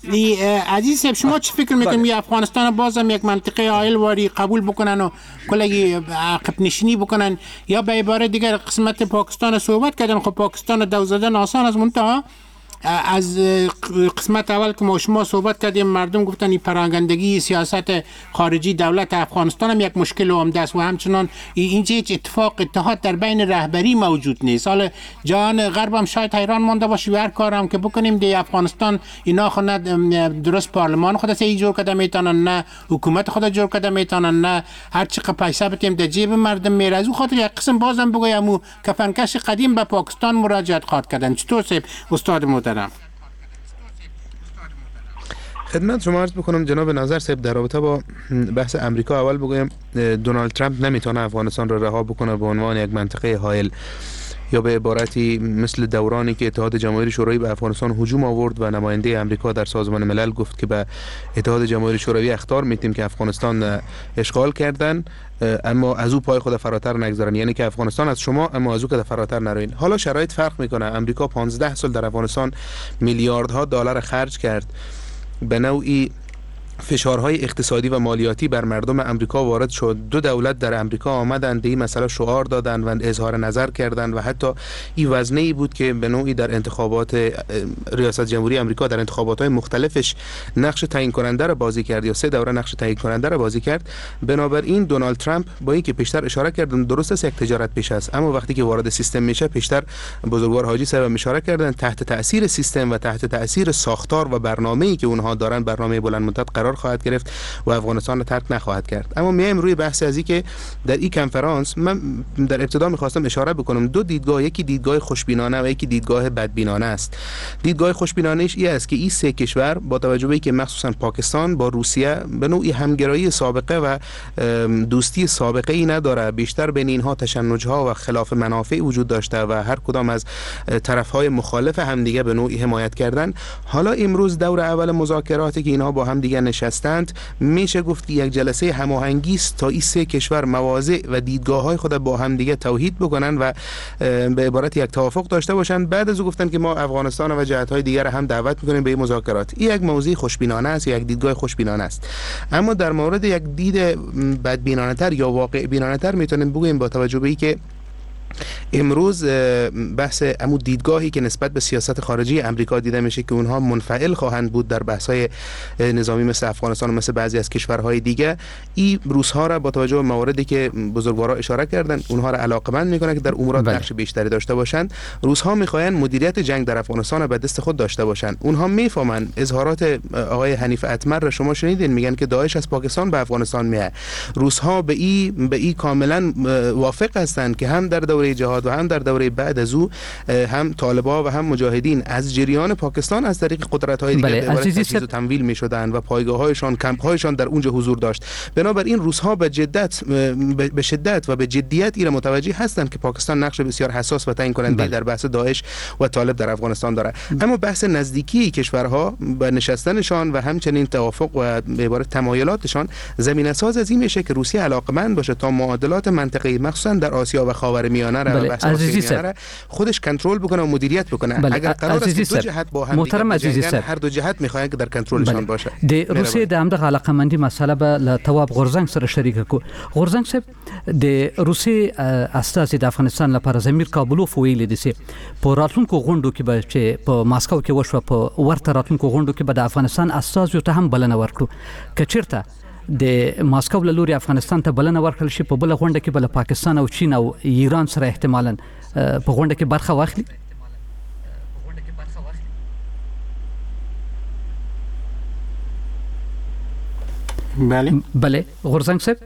عزیز صاحب شما چی فکر میکنید افغانستان بازم یک منطقه حایل واری قبول بکنن و کلی عقب نشینی بکنن، یا به عبارت دیگر قسمت پاکستان صحبت کردن؟ خب پاکستان دو زدن آسان از منتها از قسمت اول که ما شما صحبت کردیم مردم گفتن این پراگندگی سیاست خارجی دولت افغانستان هم یک مشکل عمده است و همچنان اینجا هیچ اتفاق اتحاد در بین رهبری موجود نیست. حالا جهان غرب هم شاید حیران مانده باشه و هر کارم که بکنیم دی افغانستان اینا خود نه درست پارلمان خود سه جور کرده میتونن، نه حکومت خود جور کرده میتونن، نه هر چقدر پیسه بتیم در جیب مردم میره. از اون خاطر یک قسم بازم بگویم او کفنکش قدیم به پاکستان مراجعت خواهد کردن. چطور صاحب استاد محترم؟ خدمت شما عرض بکنم جناب ناظر صاحب در رابطه با بحث امریکا اول بگویم دونالد ترامپ نمیتونه افغانستان را رها بکنه به عنوان یک منطقه حایل، یا به عبارتی مثل دورانی که اتحاد جماهیر شوروی به افغانستان هجوم آورد و نماینده امریکا در سازمان ملل گفت که به اتحاد جماهیر شوروی اخطار میتیم که افغانستان اشغال کردن اما از او پای خود فراتر نگذارن، یعنی که افغانستان از شما اما از او که فراتر نروین. حالا شرایط فرق میکنه. امریکا پانزده سال در افغانستان میلیاردها دلار خرج کرد، به نوعی فشارهای اقتصادی و مالیاتی بر مردم امریکا وارد شد. دو دولت در امریکا آمدند به این مسئله شعار دادند و اظهار نظر کردند و حتی این وزنه ای بود که به نوعی در انتخابات ریاست جمهوری امریکا در انتخابات‌های مختلفش نقش تعیین کننده را بازی کرد یا سه دوره نقش تعیین کننده را بازی کرد. بنابراین دونالد ترامپ با اینکه پیشتر اشاره کردن درست است یک تجارت پیش است، اما وقتی که وارد سیستم میشه، پیشتر بزرگوار حاجی صاحب اشاره کردن تحت تاثیر سیستم و تحت تاثیر ساختار و برنامه‌ای که اونها دارن، برنامه بلند مدت قرار خواهد گرفت و افغانستان را ترک نخواهد کرد. اما میایم روی بحث از این که در این کنفرانس من در ابتدا میخواستم اشاره بکنم دو دیدگاه، یکی دیدگاه خوشبینانه و یکی دیدگاه بدبینانه است. دیدگاه خوشبینانهش این است که این سه کشور با توجه به اینکه مخصوصا پاکستان با روسیه به نوعی همگرایی سابقه و دوستی سابقه ای نداره، بیشتر بین اینها تشنج‌ها و خلاف منافع وجود داشته و هر کدام از طرف‌های مخالف همدیگه به نوعی حمایت کردن. حالا امروز دور اول مذاکراتی که اینها با هم دیگه نشستند، میشه گفت که یک جلسه هماهنگی است تا این سه کشور مواضع و دیدگاه‌های خود با هم دیگه توحید بکنن و به عبارت یک توافق داشته باشن. بعد از او گفتن که ما افغانستان و جهت‌های دیگر هم دعوت می‌کنیم به این مذاکرات. این یک موضوع خوشبینانه است، یک دیدگاه خوشبینانه است. اما در مورد یک دید بدبینانه‌تر یا واقع بینانه‌تر میتونیم بگوییم با توجه به اینکه امروز بحث امو دیدگاهی که نسبت به سیاست خارجی امریکا دیده میشه که اونها منفعل خواهند بود در بحث‌های نظامی مثل افغانستان و مثل بعضی از کشورهای دیگه، این روس‌ها را با توجه به مواردی که بزرگوارا اشاره کردن اونها را علاقمند میکنه که در امورات نقش بیشتری داشته باشند. روس‌ها میخواهند مدیریت جنگ در افغانستان را به دست خود داشته باشند. اونها میفهمن اظهارات آقای حنیف اتمر را شما شنیدین، میگن که داعش از پاکستان به افغانستان میاد. روس‌ها به این به این کاملا موافق هستند که هم در دوره جهاد و هم در دوره بعد از او هم طالبان و هم مجاهدین از جریان پاکستان از طریق قدرت‌های دیگر به تجهیز و تمویل می‌شدند و پایگاه‌هایشان، کمپ‌هایشان در اونجا حضور داشت. بنابراین روس‌ها به جدت به شدت و به جدیت ایره متوجه هستند که پاکستان نقش بسیار حساس و تعیین کننده در بحث داعش و طالب در افغانستان دارد. اما بحث نزدیکی کشورها به نشستنشان و همچنین توافق و به عبارت تمایلاتشان زمینه‌ساز از این میشه که روسیه علاقمند باشه تا معادلات منطقه‌ای مخصوصا در آسیا و خاورمیانه را بله. عزیزی خودش کنترل بکنه و مدیریت بکنه. بله. اگر قرار است دو جهت با هم محترم عزیزی صاحب، هر دو جهت میخواین که در کنترلشان بله. باشه. د روسیې د همدغه علاقمندي مسله به له تواب غورزنګ سره شریک کو. غورزنګ صاحب د روسیې استازي د افغانستان لپاره زمیر کابلوف ویل دي چې په راتلونکو غونډو کې به چې په ماسکو کې وشو په ورته راتلونکو غونډو کې به د افغانستان استازو ته هم بلنه ورکړو. کچیرته د ماسکو له لوري افغانستان ته بلنه ورکړل شي په بل غونډه کې بل پاکستان او چین او ایران سره احتمالاً په غونډه کې برخه واخلي. بله بله غورزنګ صاحب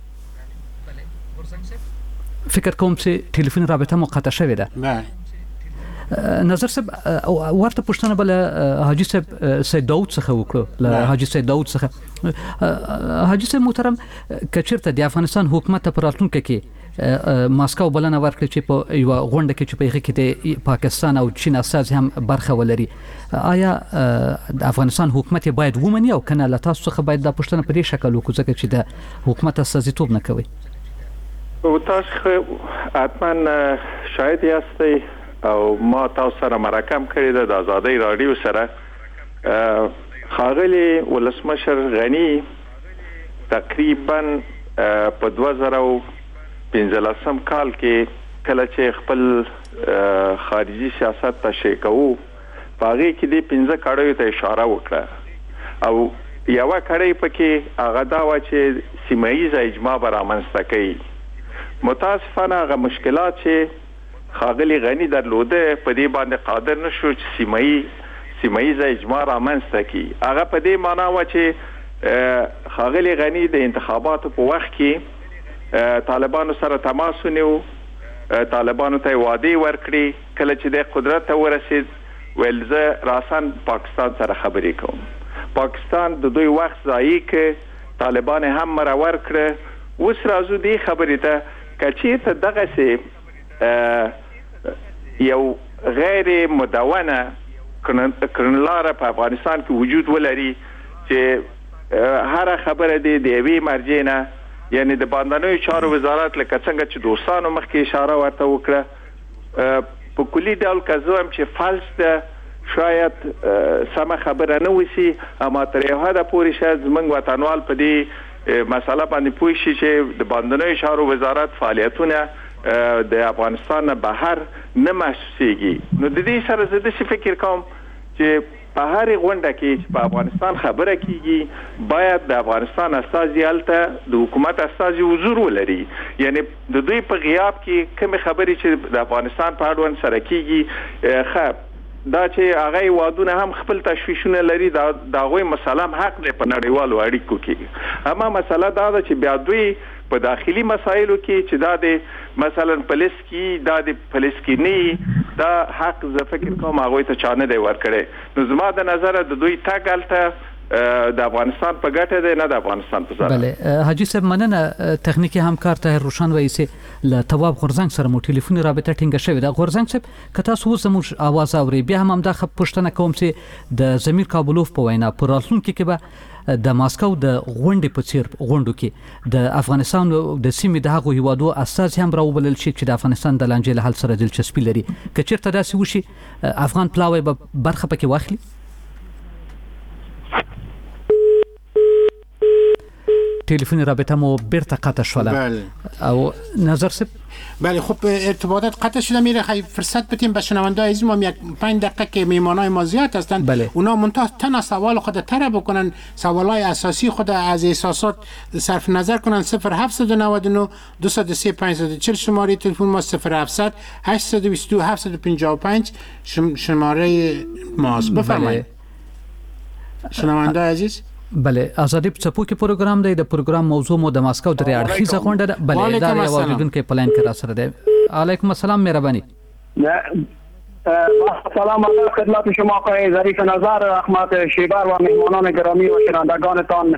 فکر کوم چې ټلیفون رابطه مقطع شوې ده. بله نظر صاحب ورته پوښتنه بل حاجی صاحب سید داوود څخه وکړو له حاجی سید داوود څخه. حاجی صاحب محترم کچیرته د افغانستان حکومت پر راتلونکي کې ماسکو بلنه ورکړي چې په یو غونډه کې چې په هغه کې د پاکستان او چین اساس هم برخه ولري، آیا د افغانستان حکومت باید ومني او کنه له تاسو څخه باید د پښتنه په دې شکل وکړي ځکه چې د حکومت استازیتوب نه کوي؟ او تاسو حتما شاید یاستئ او ما تاسو سره مرکم کړی د آزادۍ رادیو سره. خاغلی ولسمشر غنی تقریبا په دوه زره پنځلسم کال کې کله چې خپل خارجي سیاست تشریح کوو پاغي کې د پنځه کړهو ته اشاره وکړه او یو کړی پکې هغه دا و چې سیمایي اجماع برامنځته کوي. متاسفانه هغه مشکلات چې خاغلی غنی درلوده په دې باندې قادر نشو چې سیمایي سیمایي اجماع رامنځته کوي. هغه په دې معنی و چې خاغلی غنی د انتخاباتو په وخت کې طالبانو سره تماس ونیو، طالبانو ته وعده ورکړي کله چې د قدرت ته ورسید ویل زه راسن پاکستان سره خبرې کوم. پاکستان د دوی وخت ضایع کړ، طالبان هم مرور کړ. اوس راځو دې خبرې ته که چېرته دغسې یو غیر مدونه کړنلاره په افغانستان کې وجود ولري چې هر خبره دی د یوې مرجع نه، یعنی د باندنیو چارو وزارت لکه څنګه چې دوستانو مخکې اشاره ورته وکړه، په کلي ډول که زه وایم چې فلج ده شاید سم خبره نه وسی اما تر یو حد پورې شاید زمونږ وطنوال په دې مسله باندې پوه شي چې د بندرونو چارو وزارت فعالیتونه د افغانستان نه بهر نه محسوسیږي. نو د دې سره زه داسې فکر کوم چې په هر غونډه کې په افغانستان خبره کیږي باید د افغانستان استازي هلته د حکومت استازي حضور ولري. یعنی د دوی په غیاب کې کومې خبرې چې د افغانستان په اړوند سره کیږي خب دا چې هغه وادونه هم خپل تشویشونه لري دا د هغوی مسله هم حق دی په نړیوالو اړیکو کې. اما مسله دا ده چې بیا دوی په داخلي مسایلو کې چې دا د مثلا پولیس کې دا د فلسطیني دا حق زه فکر کوم هغوی ته چا نه دی ورکړی. نو زما د نظره د دوی تګ هلته د افغانستان په ګټه دی نه د افغانستان په ضرر. بله حاجی صاحب مننه. تخنیکی همکار طاهر روشن وایي له تواب غورزنګ سره مو ټلیفوني رابطه ټینګه شوې ده. غورزنګ صاحب که تاسو اوس زموږ اواز اورئ بیا هم همدا پوښتنه کوم چې د ضمیر کابلوف په وینا په راتلونکي کې به د ماسکو د غونډې په څیر غونډو کې د افغانستان د سیمې د هغو هیوادو استازي هم راوبلل شي چې د افغانستان د لانجې له حل سره دلچسپي لري. که چېرته داسې وشي افغان پلاوی به برخه پکې واخلي؟ تلفنی رابطه مو بیرته قطع شده. بله. او نظر سب بله خب ارتباطات قطع شده. میره خیلی فرصت بدیم به شنونده عزیز ما یک پنج دقیقه که میهمانای ما زیاد هستند. بله. اونا منتها تنها سوال خود طرح بکنن، سوالای اساسی خود از احساسات صرف نظر کنن. صفر هفت نه نه دو صفر سه پنج صفر چهل شماره تلفن ما صفر هفت هشت دو دو هفت پنج پنج شماره ماست. بفرمایید شنونده عزیز. بله آزادی په څپو کې پروګرام دی. د پروګرام موضوع مو د ماسکو د اړخیزه غونډه ده. بله دا یو اوریدونکو پلان کې را سره دی. علیکم السلام مهربانی. سلام علیکم خدمت شما آقای ظریف نظر، احمد شیبر و مهمانان گرامی و شنوندگانتان.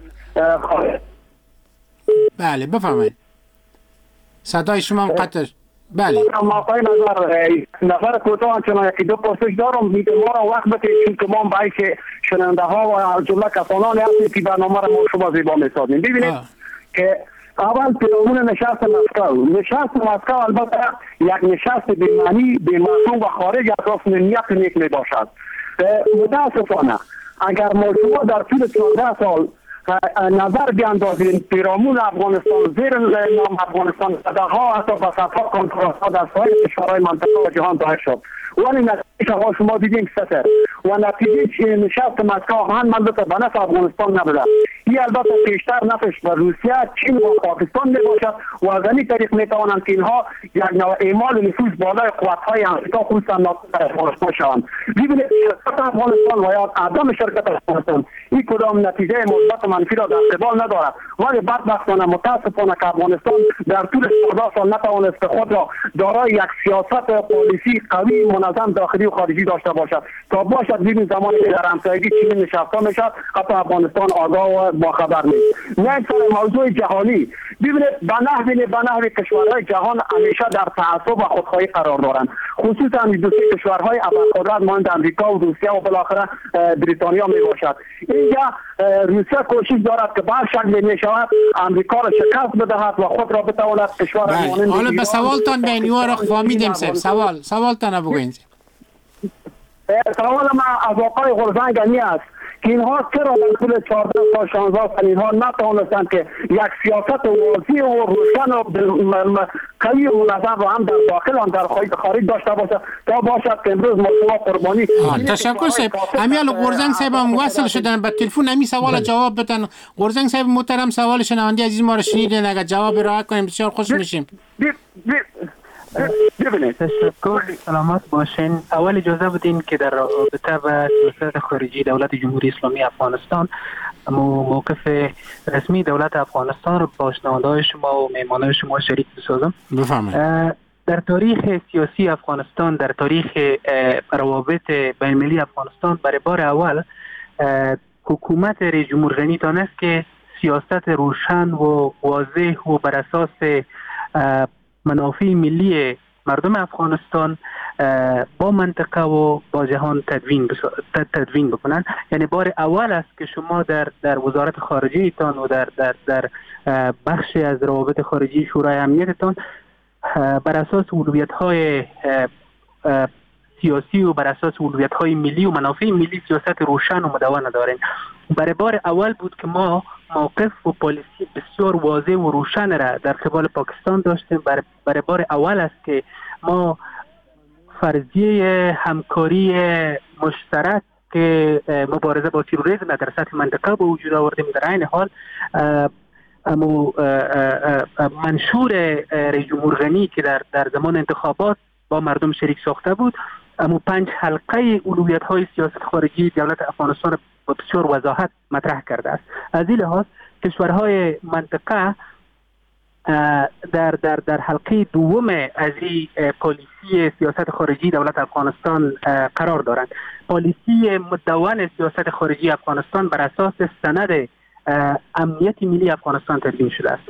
بله بفرمایید. صدای شما قطع. بله آقای نظر نظر کوتاه چون یکی دو پرسش دارم. میگم ما وقت بده چون که ما باعث شنونده ها و جمله کسانانی هستیم که برنامه را ما شما زیبا میسازیم. ببینید که اول پیرامون نشست مسکو نشست مسکو البته یک نشست بی‌معنی بی‌مفهوم و خارج از رسم نیت نیک می باشد. متاسفانه اگر ما شما در طول چهارده سال نظر بیاندازیم پیرامون افغانستان زیر نام افغانستان صدها حتی به صدها کنفرانس ها در سایر کشورهای منطقه و جهان ظاهر شد، ولی نتیجه ها شما دیدیم صفر و نتیجه نشست مسکو هم منظور به نفع افغانستان نبوده. این البته پیشتر نفعش به روسیه، چین و پاکستان می باشد و از این طریق می توانند که اینها یک نوع اعمال نفوذ بالای قوت‌های آمریکا خصوصا ناتو در افغانستان شوند. ببینید شرکت افغانستان و یا عدم شرکت افغانستان این کدام نتیجه مثبت منفی را در قبال ندارد، ولی بدبختانه متاسفانه که افغانستان در طول چهارده سال نتوانست خود را دارای یک سیاست پالیسی قوی منظم داخلی و خارجی داشته باشد تا باشد ببین زمانی که در همسایگی چین نشسته میشد حتی افغانستان آگاه و باخبر نیست. نه موضوع جهانی ببینید به نحوی به نحوی کشورهای جهان همیشه در تعصب و خودخواهی قرار دارند، خصوصا دو سه کشورهای ابرقدرت مانند امریکا و روسیه و بالاخره بریتانیا می باشد. اینجا روسیه کوشش دارد که به هر شکلی می شود امریکا را شکست بدهد و خود را بتواند کشور مانند حالا به سوالتان بین یو را فهمیدیم سر سوال سوالتان بگوین. سوال ما از آقای غورزنگ است که اینها چرا در طول چهارده تا شانزده سال اینها نتوانستند که یک سیاست واضح و روشن و قوی و منظم رو هم در داخل هم در خارج داشته باشد تا باشد که امروز ما شما قربانی. تشکر صاحب. امیال غورزنگ صاحب هم وصل شدن به تلفن، همین سوال جواب بدن. غورزنگ صاحب محترم سوال شنونده عزیز ما رو شنیدین، اگر جواب رعایت کنیم بسیار خوش میشیم. تشکر، سلامت باشین. اول اجازه بدین که در رابطه با سیاست خارجی دولت جمهوری اسلامی افغانستان موقف رسمی دولت افغانستان رو با شنونده‌های شما و مهمانان شما شریک بسازم. بفرمایید. در تاریخ سیاسی افغانستان، در تاریخ روابط بین‌المللی افغانستان برای بار اول حکومت رئیس جمهور غنی تانست که سیاست روشن و واضح و بر اساس منافع ملی مردم افغانستان با منطقه و با جهان تدوین تدوین بکنن. یعنی بار اول است که شما در در وزارت خارجه تان و در در در بخشی از روابط خارجی شورای امنیت تان بر اساس اولویت های سیاسی و بر اساس اولویت‌های ملی و منافع ملی سیاست روشن و مدون داریم. برای بار اول بود که ما موقف و پالیسی بسیار واضح و روشن را در قبال پاکستان داشتیم. برای بار اول است که ما فرضیه همکاری مشترک که مبارزه با تروریسم در سطح منطقه به وجود آوردیم. در عین حال امو منشور رئیس جمهور غنی که در در زمان انتخابات با مردم شریک ساخته بود، امو پنج حلقه اولویت‌های سیاست خارجی دولت افغانستان را با بسیار وضاحت مطرح کرده است. از این لحاظ کشورهای منطقه در در در حلقه دوم از این پالیسی سیاست خارجی دولت افغانستان قرار دارند. پالیسی مدون سیاست خارجی افغانستان بر اساس سند امنیت ملی افغانستان تدوین شده است.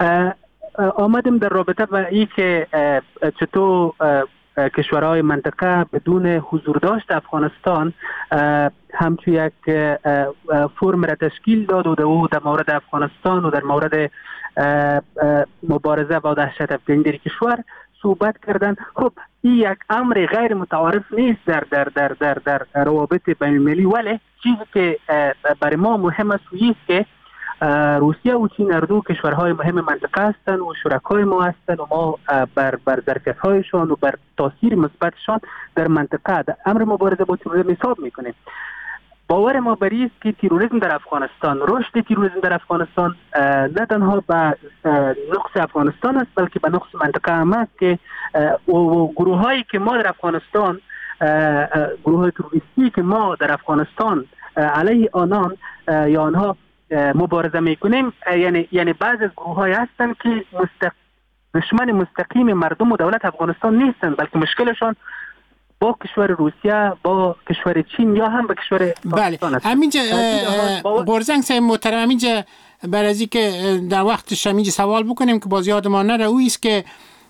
آمدیم در رابطه با این که چطور کشورهای منطقه بدون حضور داشت افغانستان همچون یک فرم را تشکیل داد و در مورد افغانستان و در مورد مبارزه با دهشت افکنی در کشور صحبت کردن. خب این یک امر غیر متعارف نیست در در در در در روابط بین المللی، ولی چیزی که برای ما مهم است است که روسیه و چین هر دو کشورهای مهم منطقه هستند و شرکای ما هستند و ما بر بر ظرفیت‌هایشان و بر تاثیر مثبتشان در منطقه در امر مبارزه با تروریسم حساب میکنیم. باور ما بر است که تروریسم در افغانستان، رشد تروریسم در افغانستان نه تنها به نقص افغانستان است بلکه به نقص منطقه هم است که گروه‌هایی که ما در افغانستان گروه تروریستی که ما در افغانستان علیه آنان یا آنها مبارزه میکنیم، یعنی یعنی بعض از گروه‌های هستند که مستق... دشمن مستقیم مردم و دولت افغانستان نیستند، بلکه مشکلشان با کشور روسیه، با کشور چین یا هم با کشور پاکستان است. همینجا قرزنگ صاحب محترم، همینجا برای از که در وقتش همینجا سوال بکنیم که باز یادمان نره، او است که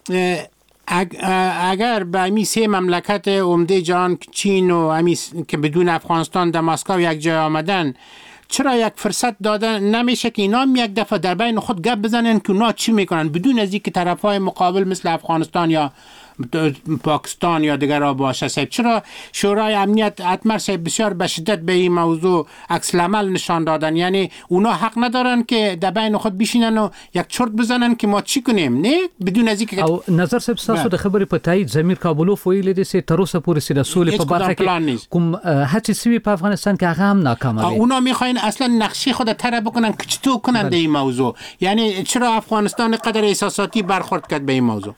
اگر به امی سه مملکت عمده جهان چین و امی که بدون افغانستان در مسکو یک جای آمدن، چرا یک فرصت داده نمیشه که اینا یک دفعه در بین خود گپ بزنن که اونا چی میکنن بدون از اینکه طرفهای مقابل مثل افغانستان یا پاکستان یا دیگر باشه؟ صاحب چرا شورای امنیت اتمر صاحب بسیار به شدت به این موضوع عکس العمل نشان دادن؟ یعنی اونا حق ندارن که در بین خود بشینن و یک چرت بزنن که ما چی کنیم؟ نه بدون از اینکه او نظر صاحب تاسو د خبرې په تایید زمیر کابلوف ویل دي چې تر اوسه پورې د سولې په برخه کې کوم هڅې سوي په افغانستان کې هغه هم ناکامه دي. اونا میخواین اصلا نقشه خود طرح بکنن که چطور کنن در این موضوع. یعنی چرا افغانستان قدر احساساتی برخورد کرد به این موضوع؟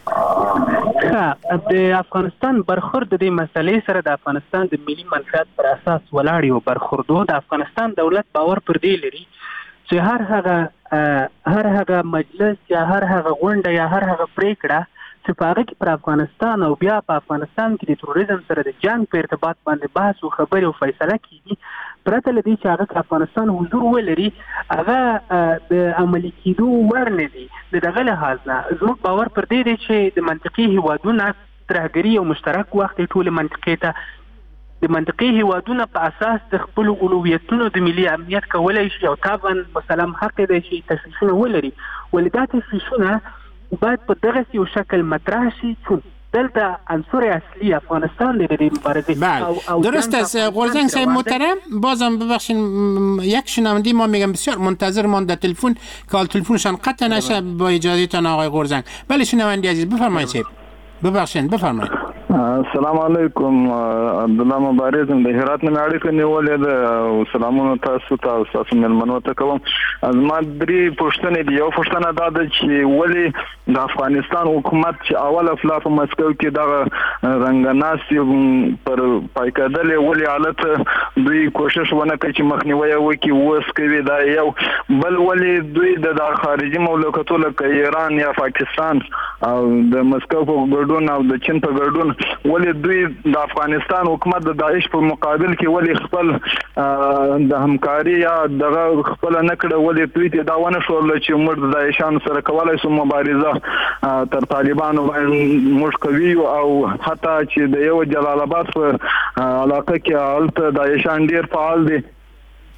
د افغانستان برخورد د مسلې سره د افغانستان د ملي منفعت پر اساس ولاړ یو برخوردو. د افغانستان دولت باور پر دی لري چې هر هغه هر هغه مجلس یا هر هغه غونډه یا هر هغه پریکړه چې په هغه کې پر افغانستان او بیا په افغانستان کې د تروریزم سره د جنگ په ارتباط باندې بحث او خبرې او فیصله کیږي، پرته له دې چې هغه افغانستان حضور ولري هغه د عملي کېدو وړ نه دي. د دغه لحاظ نه زموږ باور پر دې دی چې د منطقي هیوادونه ترهګري او مشترک وخت ټول منطقې ته د منطقي هیوادونه په اساس د خپل اولویتونو د ملي امنیت کولای شي او طبعا مسلم حق دی چې تشویشونه ولري، ولې دا تشویشونه باید په دغه یو شکل مطرح شي چون دلته عنصر اصلی افغانستان دی د مبارزه. درست است قرزنگ صاحب محترم. بازم ببخشید یک شنونده ما میگم بسیار منتظر مان در تلفن که تلفنشان قطع نشه با اجازهتان آقای قرزنگ. بله شنونده عزیز بفرمایید صاحب. ببخشید بفرمایید. السلام علیکم. عبدالله مبارزم د هرات نه اړیکه نیولې ده. سلامونه تاسو ته تاسو ملمنو ته کوم. از ما درې پوښتنې دي. یو پوښتنه دا ده چې ولې د افغانستان حکومت چې اول افلا په مسکو کې دغه رنګناسي پر پایکدل ولې حالت دوی کوشش ونه کوي چې مخنیوي وکړي وس کوي. دا یو بل ولې دوی د خارجي مملکتونو لکه ایران یا پاکستان او د مسکو په ګډون او د چین په ګډون ولې دوی د افغانستان حکومت د داعش په مقابل کې ولې خپل د همکاري یا دغه خپل نه کړه؟ ولې دوی ته دا ونه شول چې موږ د داعشانو سره کولای شو مبارزه تر طالبانو باندې موږ کوي او حتی چې د یو جلال آباد په علاقه کې حالت داعشان ډیر فعال دي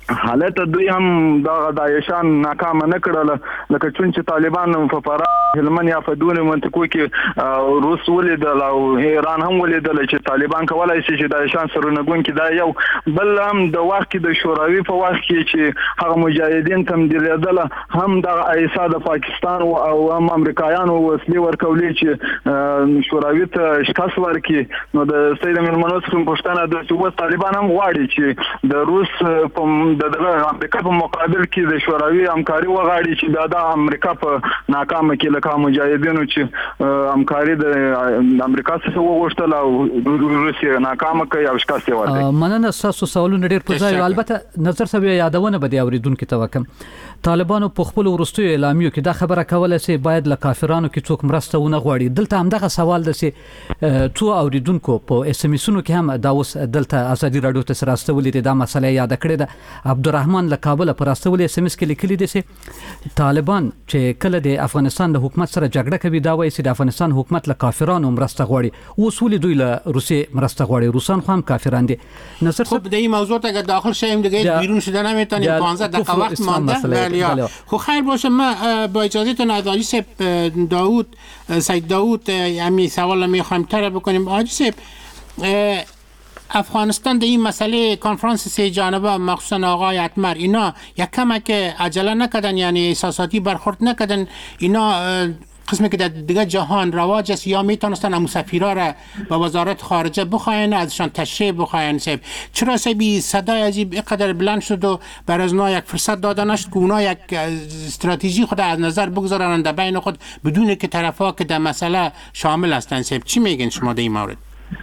حالت دوی هم د داعشان ناکام نه کړل لکه چې طالبان په فرا هلمند یا په دونه منطقو کې روس ولیدل او ایران هم ولیدل چې طالبان کولای شي چې داعشان سره نګون کې دا یو بل هم د وخت کې د شوروي په وخت کې چې هغه مجاهدین تم دلیدل هم د ایسا د پاکستان او هم امریکایانو وسلې ورکولې چې شوروي ته شکست ورکړي نو د سید ملمنو څخه پښتنه د چې طالبان هم غواړي چې د روس په د امریکا په مقابل کې د شوروي همکاري وغواړي چې دا د امریکا په ناکامه کې لکه مجاهدینو چې همکاري د امریکا څخه وغوښتل او روسیه ناکامه کوي او شکست یې ورکړي. مننه تاسو سوالونه ډېر په ځای البته نظر صاحب یادونه به د اوریدونکو ته وکم طالبانو په خپل وروستیو اعلامیو کې دا خبره کوله چې باید له کافرانو کې څوک مرسته ونه غواړي. دلته همدغه سوال ده چې څو اوریدونکو په اس ام اسونو کې هم دا اوس دلته ازادي رادیو ته راستولې ده دا مسله یاد کړې ده. عبدالرحمن له کابل پر راستولې اس ام اس کې لیکلي دي چې طالبان چې کله د افغانستان د حکومت سره جګړه کوي دا وایي چې د افغانستان حکومت له کافرانو مرسته غواړي اوس ولې دوی له روسیې مرسته غواړي روسان خو هم کافران دي. نظر خب در این موضوع اگر داخل شیم دیگه بیرون شده نمیتونیم پانزده دقیقه وقت مانده ولی خب خیر باشه ما با اجازهتون از آقای صاحب داوود سید داوود همین سوال میخوایم طرح بکنیم. آقای صاحب افغانستان در این مسئله کنفرانس سه جانبه مخصوصا آقای اتمر اینا یک کمک عجله نکردن یعنی احساساتی برخورد نکردن اینا قسمی که در دیگه جهان رواج است یا میتونستن امو سفیرا را با وزارت خارجه بخواین ازشان تشریح بخواین سیب چرا سیبی صدای عجیب اینقدر بلند شد و بر از اونا یک فرصت داده نشد که اونا یک استراتژی خود از نظر بگذارن در بین خود بدون که طرفا که در مسئله شامل هستن سیب چی میگن شما در این مورد؟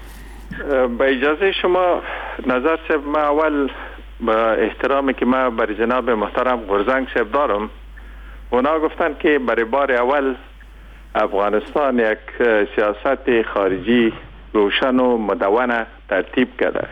با اجازه شما نظر صاحب ما اول با احترامی که ما بر جناب محترم غرزنگ صاحب دارم اونا گفتن که برای بار اول افغانستان یک سیاست خارجی روشن و مدونه ترتیب کرده.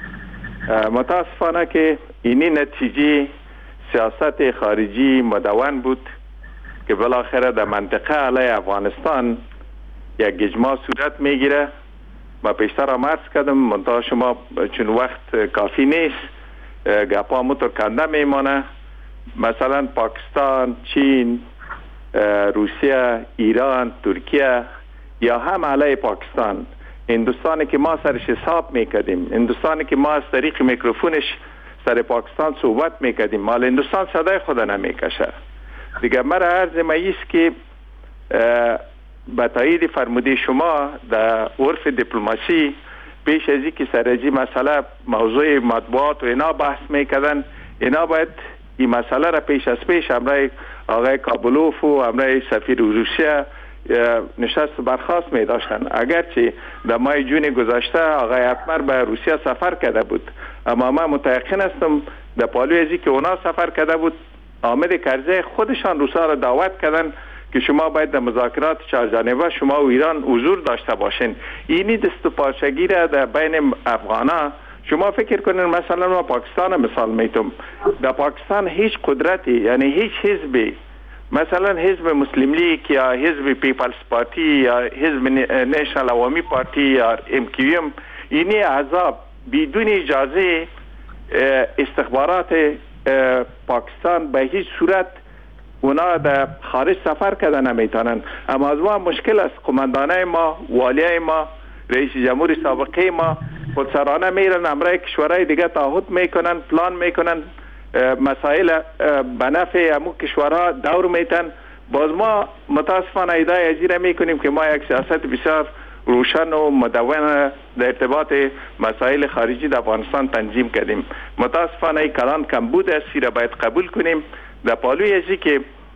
متاسفانه که اینی نتیجه سیاست خارجی مدون بود که بالاخره در منطقه علیه افغانستان یک اجماع صورت میگیره. ما پیشتر هم عرض کردم منتها شما چون وقت کافی نیست گپا متر کنده میمانه. مثلا پاکستان، چین، روسیه، ایران، ترکیه یا هم علیه پاکستان هندوستانی که ما سرش حساب میکردیم هندوستانی که ما از طریق میکروفونش سر پاکستان صحبت میکردیم مال هندوستان صدای خود نمیکشه دیگه. مرا عرض ماییست که به تایید فرموده شما در عرف دیپلماسی پیش از اینکه سرجی مسئله موضوع مطبوعات و اینا بحث میکردن اینا باید این مسئله را پیش از پیش همراه آقای کابلوف و همراه سفیر روسیه نشست برخاست می داشتن. اگرچه در ماه جون گذشته آقای اتمر به روسیه سفر کرده بود اما من متیقن هستم در پالوی ازی که اونا سفر کرده بود آمد کرزه خودشان روسا را دعوت کردن که شما باید در مذاکرات چهار جانبه شما و ایران حضور داشته باشین. اینی دست و پارچگی را در بین افغانا شما فکر کنین مثلا ما پاکستان مثال میتونم در پاکستان هیچ قدرتی یعنی هیچ حزبی مثلا حزب مسلم لیگ یا حزب پیپلز پارتی یا حزب نیشنل عوامی پارتی یا ام کیو ام اینی احزاب بدون اجازه استخبارات پاکستان به هیچ صورت اونا در خارج سفر کرده نمیتونن. اما از ما مشکل است قماندانای ما والیای ما رئیس جمهور سابقه ما خودسرانه میرن امرای کشورهای دیگه تعهد میکنن پلان میکنن مسائل به نفع امو کشورها دور میتن. باز ما متاسفانه ادعای ازیره میکنیم که ما یک سیاست بسیار روشن و مدون در ارتباط مسائل خارجی در افغانستان تنظیم کردیم. متاسفانه کلان کمبود است را باید قبول کنیم. در پالوی ازی که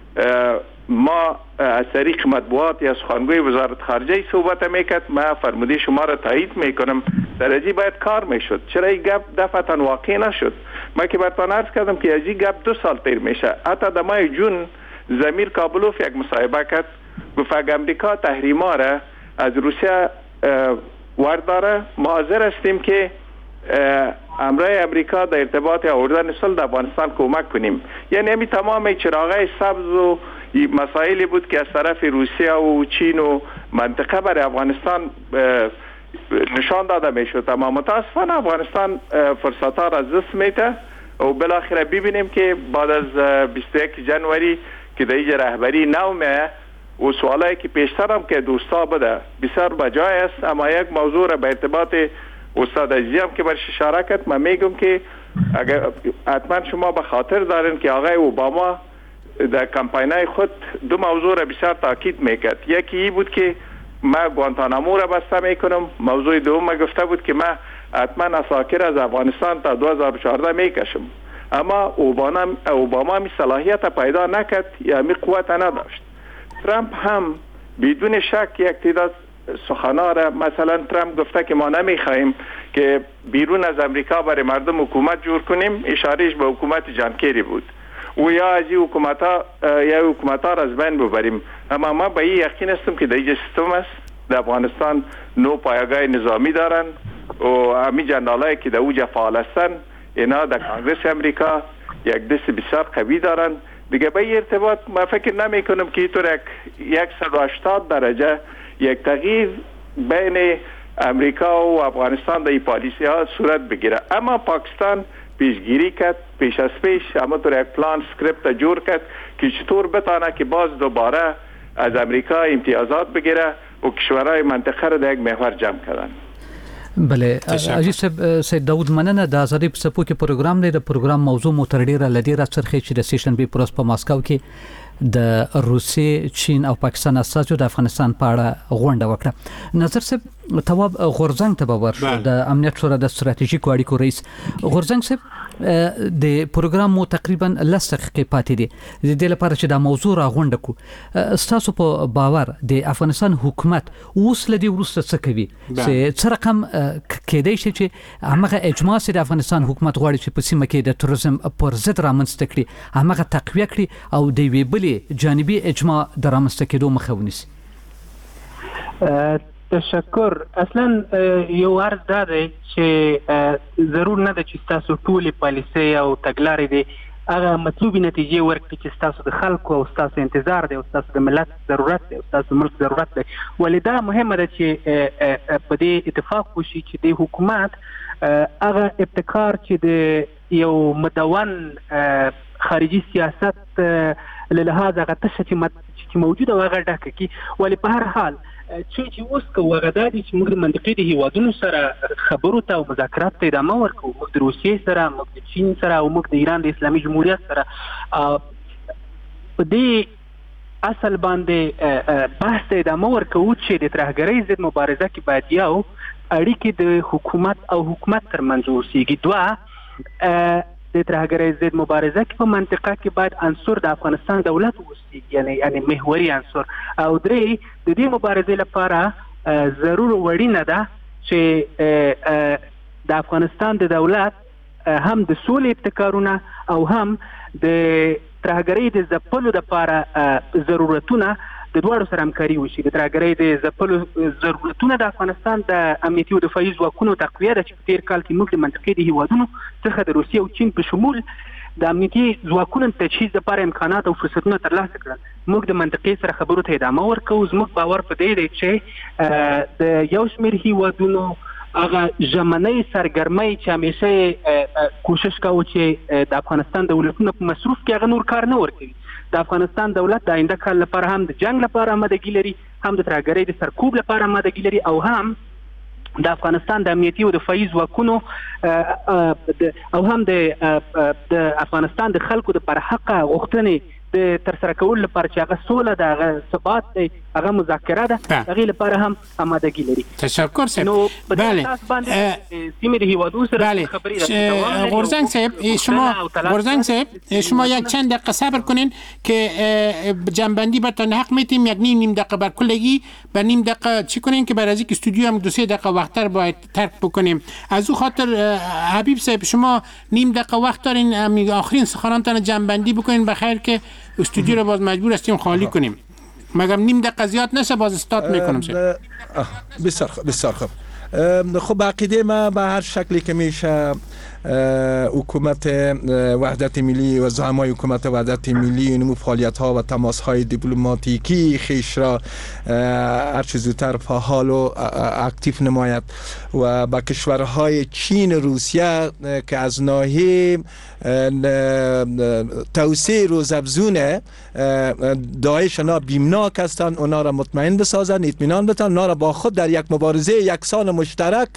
ما از طریق مطبوعات یا سخنگوی وزارت خارجه صحبت میکرد ما فرموده شما را تایید میکنم در ازی باید کار میشد. چرا این گپ دفعتا واقع نشد؟ ما که برتان عرض کردم که ازی گپ دو سال تیر میشه. حتی در ماه جون زمیر کابلوف یک مصاحبه کرد گفت اگر امریکا تحریما را از روسیه ورداره ما حاضر هستیم که امرای امریکا در ارتباط آوردن صلح در افغانستان کمک کنیم. یعنی همین تمام چراغای سبز و مسائلی بود که از طرف روسیه و چین و منطقه برای افغانستان نشان داده میشد. اما متاسفانه افغانستان فرصتها را از دست میده و بالاخره ببینیم که بعد از بیست و یک جنوری که در اینجا رهبری نو میه و سوالایی که پیشتر هم که دوستا بده بسیار بجای است. اما یک موضوع را به ارتباط استاد عزیزی هم که برش اشاره کرد، من میگم که اگر حتما شما به خاطر دارین که آقای اوباما در کمپاینای خود دو موضوع را بسیار تاکید میکرد. یکی ای بود که ما گوانتانامو را بسته میکنم، موضوع دوم گفته بود که ما حتما اساکر از افغانستان تا دو هزار و چهارده میکشم. اما اوباما اوباما می صلاحیت پیدا نکرد یا می قوت نداشت. ترامپ هم بدون شک یک تعداد سخنان را، مثلا ترامپ گفته که ما نمیخواهیم که بیرون از امریکا برای مردم حکومت جور کنیم، اشارهش به حکومت جان کری بود و یا از این حکومت ها یا حکومت ها را از بین ببریم. اما ما به این یقین هستم که در این سیستم است در افغانستان نو پایگاه نظامی دارن و همین جنرالایی که در اوجا فعال هستن اینا در کانگرس امریکا یک دست بسیار قوی دارن. دیگه به این ارتباط ما فکر نمی کنم که اینطور یک صد و هشتاد درجه یک تغییر بین امریکا و افغانستان در این پالیسی ها صورت بگیره. اما پاکستان پیشگیری کرد، پیش از پیش همونطور یک پلان سکریپت جور کرد که چطور بتانه که باز دوباره از امریکا امتیازات بگیره و کشورهای منطقه را در یک محور جمع کردن. بله عزیز صاحب، سید داود مننه. د ازادي په سپو کې پروګرام دی. د پروګرام موضوع مو تر ډیره لدی را څرخي چې د سیشن بي پروس په ماسکو کې د روسي، چین او پاکستان اساسو د افغانستان په اړه غونډه وکړه. نظر صاحب تواب غورزنګ ته ورشو، د امنیت شورا د ستراتیژیکو اړیکو رئیس. غورزنګ صاحب د پروګرام مو تقریبا لس دقیقې پاتې دي. د دې لپاره چې دا موضوع را غونډه کو، تاسو په باور د افغانستان حکومت اوس لدی ورسته څه کوي؟ چې څه رقم کېدای شي چې هغه اجماع سره افغانستان حکومت غواړي چې په سیمه کې د تروریزم پر ضد رامنځته کړي، هغه تقویه کړي او د وی بلې جانبي اجماع د رامنځته کېدو مخه ونیسي؟ تشکر. اصلا یو عرض دا دی چې ضرور نه ده چې تاسو ټولې پالیسۍ او تګلارې دي هغه مطلوبې نتیجې ورکړي چې تاسو د خلکو او تاسو انتظار دی او تاسو د ملت ضرورت دی او تاسو ملک ضرورت دی. ولې دا مهمه ده چې په دې اتفاق وشي چې د حکومت هغه ابتکار چې د یو مدون خارجي سیاست له لحاظ هغه تشه چې موجوده و هغه ډکه کړي. ولې په هر حال چې اوس کوو هغه دا دي چې موږ د منطقې د هیوادونو سره خبرو ته او مذاکراتو ته ادامه ورکوو. موږ د روسیې سره، موږ د چین سره او موږ د ایران د اسلامي جمهوریت سره په دې اصل باندې بحث ته ادامه ورکوو چې د ترهګرۍ ضد مبارزه کې باید یو اړیکې د حکومت او حکومت ترمنځ اوسېږي، دوه د ترهګرۍ ضد مبارزه کې په منطقه کې باید عنصر د افغانستان دولت اوسېږي، یعنی یعنی محوري عنصر، او درې د دې مبارزې لپاره ضرور وړینه ده چې د افغانستان د دولت هم د سولې ابتکارونه او هم د ترهګرۍ د ځپلو لپاره ضرورتونه د دواړو سره همکاري وشي. د ترهګرۍ د ځپلو ضرورتونه د افغانستان د امنیتي او دفاعي ځواکونو تقویه ده چې په تېر کال کې موږ د منطقې د هیوادونو څخه د روسیې او چین په شمول د امنیتي ځواکونو تجهیز لپاره امکانات او فرصتونه ترلاسه کړل. موږ د منطقې سره خبرو ته ادامه ورکوو. زموږ باور په دې دی چې د یو شمېر هیوادونو هغه ژمنۍ سرګرمۍ چې همیشه کوشش کاوه چې د افغانستان دولتونه په مصروف کې هغه نور کار نه ورکوي. د افغانستان دولت د آینده کال لپاره هم د جنگ لپاره آمادګي لري، هم د ترهګرۍ د سرکوب لپاره آمادګي لري، او هم د افغانستان د امنیتي او دفاعي ځواکونو او هم د افغانستان د خلکو د پر حق غوښتنې د ترسره کولو لپاره چې هغه سوله ده، هغه ثبات دی، هغه مذاکره ده، هغې لپاره هم آمادګي لري. تشکر صاحب. نو په دې بله اساس باندې سیمې د هیوادونو سره بله خبرې غورزنگ صاحب شما غورزنگ صاحب شما یک چند دقیقه صبر کنین که جنبندی براتون حق میتیم. یک نیم نیم دقیقه بر کلگی بر نیم دقیقه چی کنین که بر از اینکه استودیو هم دو سه دقیقه وقتتر باید ترک بکنیم. از او خاطر حبیب صاحب شما نیم دقیقه وقت دارین، آخرین سخنانتان جنبندی بکنین بخیر که استودیو رو باز مجبور هستیم خالی کنیم. مگم نیم دقیقه زیاد نشه باز استارت میکنم. بسیار خوب بسیار خوب. خب عقیده ما به هر شکلی که میشه حکومت وحدت ملی و زعمای حکومت وحدت ملی نمو فعالیت ها و تماس های دیپلماتیکی خیش را هر چه زودتر فعال و اکتیو نماید و با کشورهای چین و روسیه که از ناحیه توسعه روزافزون داعش اونا بیمناک هستند، اونا را مطمئن بسازن، اطمینان بدن، اونا را با خود در یک مبارزه یکسان مشترک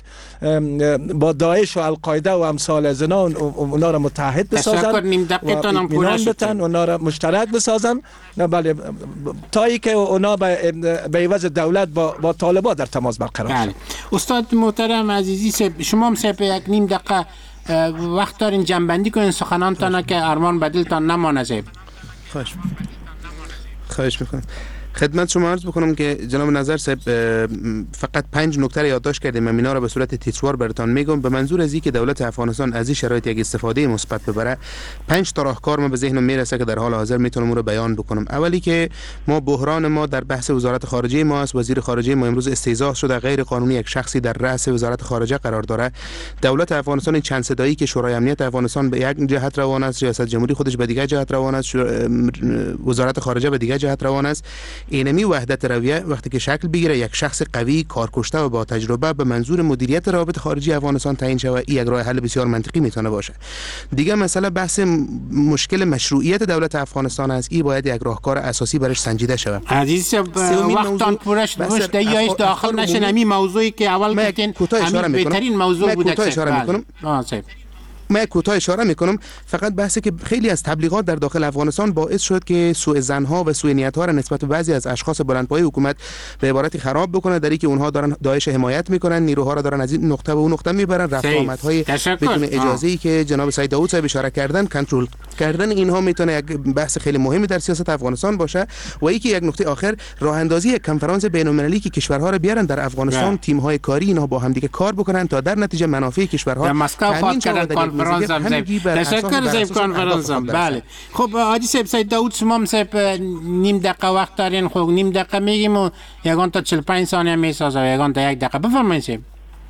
با داعش و القاعده و امثال زنا اونا را متحد بسازن و اطمینان بدن، اونا را مشترک بسازن. بله، تا ای که اونا به عوض دولت با با طالبان در تماس برقرار شد. استاد محترم عزیزی، شما هم سه یک نیم دقیقه وقت دارین جنبندی کنین سخنانتان که ارمان بدلتان نمانه. زیب خواهش خواهش میکنم. خدمت شما عرض بکنم که جناب نظر صاحب فقط پنج نکته یادداشت کردیم، من اینا را به صورت تیتروار براتون میگم به منظور از اینکه دولت افغانستان از این شرایط یک استفاده مثبت ببره. پنج تا راهکار من به ذهنم میرسه که در حال حاضر میتونم اون رو بیان بکنم. اولی که ما بحران ما در بحث وزارت خارجه ما است. وزیر خارجه ما امروز استیضاح شده، غیر قانونی یک شخصی در رأس وزارت خارجه قرار داره. دولت افغانستان چند صدایی که شورای امنیت افغانستان به یک جهت روان است، ریاست جمهوری خودش به دیگه جهت روان است، وزارت خارجه به دیگه جهت روان است. اینمی وحدت رویه وقتی که شکل بگیره یک شخص قوی، کارکشته و با تجربه به منظور مدیریت روابط خارجی افغانستان تعیین شود، این یک راه حل بسیار منطقی میتونه باشه. دیگه مسئله بحث مشکل مشروعیت دولت افغانستان است. این باید یک راهکار اساسی برش سنجیده شود. عزیز وقتان پورش بوش دیایش داخل نشن امی موضوعی که اول گفتین همین بهترین موضوع بوده. کوتاه اشاره میکنم. من کوتاه اشاره میکنم. فقط بحثی که خیلی از تبلیغات در داخل افغانستان باعث شد که سوء ظنها و سوء نیت‌ها را نسبت به بعضی از اشخاص بلندپایه حکومت به عبارتی خراب بکنه، در اینکه اونها دارن داعش حمایت میکنن، نیروها را دارن از این نقطه به اون نقطه میبرن. رفت آمدهای بدون اجازه ای که جناب سید داوود صاحب اشاره کردن کنترل کردن اینها میتونه یک بحث خیلی مهمی در سیاست افغانستان باشه. و اینکه یک نقطه آخر راه اندازی یک کنفرانس بین‌المللی که کشورها را بیارن در افغانستان، تیم‌های کاری اینها با هم دیگه کار بکنن تا در نتیجه منافع کشورها در مسکو خواهد کردن کنفرانس. تشکر زیب کنفرانس. بله خب حاجی صاحب، سید داوود شما صاحب نیم دقیقه وقت دارین. خب نیم دقیقه میگیم و یگان تا چهل و پنج ثانیه میسازه و یگان تا یک دقیقه. بفرمایید صاحب.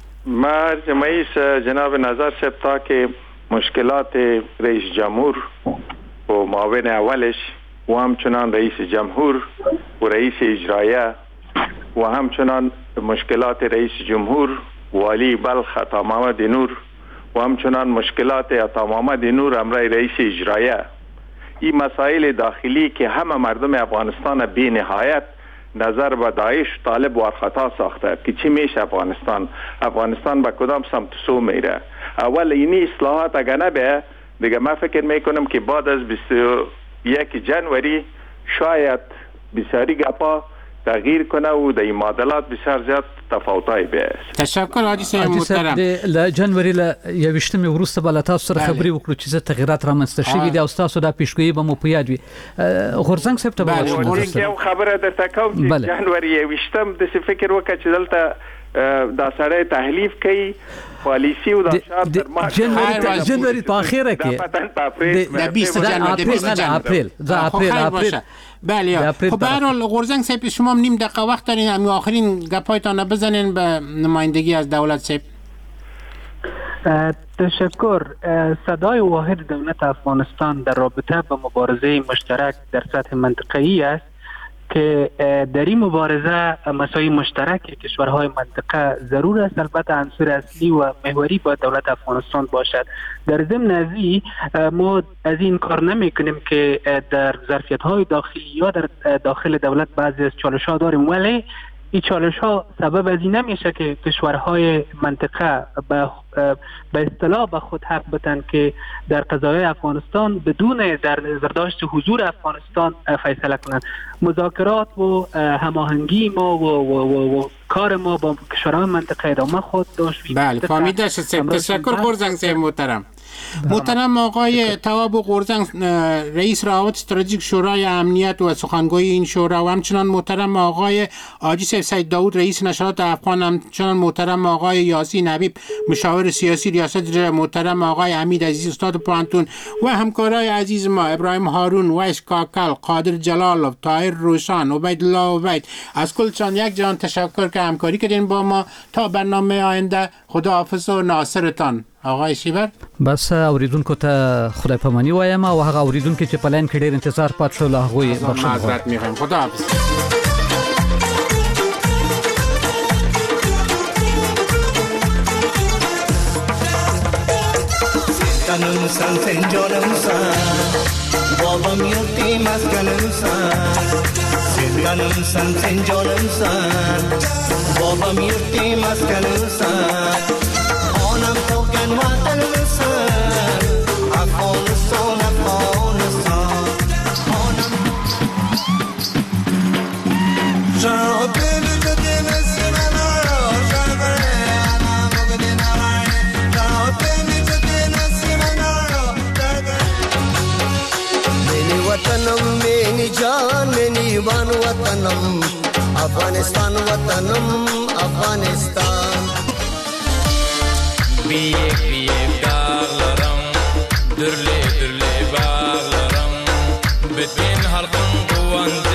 ما جمعیس جناب نظر صاحب تا که مشکلات رئیس جمهور و معاون اولش و همچنان رئیس جمهور و رئیس اجرایه و همچنان مشکلات رئیس جمهور والی بلخ عطا محمد نور و همچنان مشکلات عطا محمد نور امرای رئیس اجرایه، این مسائل داخلی که همه مردم افغانستان بی نهایت نظر به داعش طالب وارخطا ساخته که چی میشه افغانستان افغانستان به کدام سمت سو میره. اول اینی اصلاحات اگه نبه دیگه ما فکر میکنم که بعد از بیست و یک جنوری شاید بسیاری گپا تغییر کنه و د معادلات بسیار زیات تفاوتای به. تشکر حاجی صاحب محترم. د جنوري ل یوشتمې وروسته بل تاسو سره خبرې وکړو چې څه تغیرات رامنځته شوي دي او تاسو د پیشګویي به مو په یاد وي. غورځنګ صاحب ته به یو خبره درته کوم چې جنوري یوشتم د فکر وکړه چې دلته دا سره تحلیف کوي پالیسی و دا شاب در مارچ جنوری جنوری په اخره کې د بیست اپریل د اپریل اپریل بله. خب به هر حال غورځنګ صاحب شما نیم دقیقه وقت دارین، همین آخرین گپایتان بزنین به نمایندگی از دولت صاحب. تشکر. صدای واحد دولت افغانستان در رابطه با مبارزه مشترک در سطح منطقه‌ای است که در این مبارزه مسائل مشترک کشورهای منطقه ضرور است، البته عنصر اصلی و محوری با دولت افغانستان باشد. در ضمن از این ما از این کار نمی کنیم که در ظرفیت‌های داخلی یا در داخل دولت بعضی از چالش‌ها داریم، ولی این چالش ها سبب از این نمیشه که کشورهای منطقه به به اصطلاح به خود حق بدن که در قضایای افغانستان بدون در برداشت حضور افغانستان فیصله کنند. مذاکرات و هماهنگی ما و, و, و, و کار ما با کشورهای منطقه ادامه خود داشت. بله فهمیده شد. تشکر غورځنګ صاحب محترم. محترم آقای تواب غورځنګ رئیس روابط استراتژیک شورای امنیت و سخنگوی این شورا و همچنان محترم آقای حاجی صاحب سید داوود رئیس نشرات افغان، همچنان محترم آقای یاسین حبیب مشاور سیاسی ریاست جمهوری، محترم آقای حمید عزیز استاد پوهنتون و همکارای عزیز ما ابراهیم هارون، ویس کاکل، قادر جلالov، طاهر روشن، عبیدالله عبید، از کلشان یک جان تشکر که همکاری کردین با ما. تا برنامه آینده خداحافظ و ناصرتان. آقای شیبر بس اوریدونکو ته خدای پامانی وایم او هغه اوریدونکو چې په لاین کې ډیر انتظار پات شو له هغه یې بخښنه معذرت میخوایم. خدا حافظ. Kanım san sen canım san babam yurtti maskanım san kanım san sen canım san babam yurtti maskanım san onam token vatanım san Afghanistan Afghanistan onam Şahbel gdin semana şahbel ana bugdin alay şahbel वतनम मेरी जान मेरी वन वतनम अफगानिस्तान वतनम Afghanistan Biyek biyek dağlarım Dürle dürle bağlarım Bütün halkın kuvanda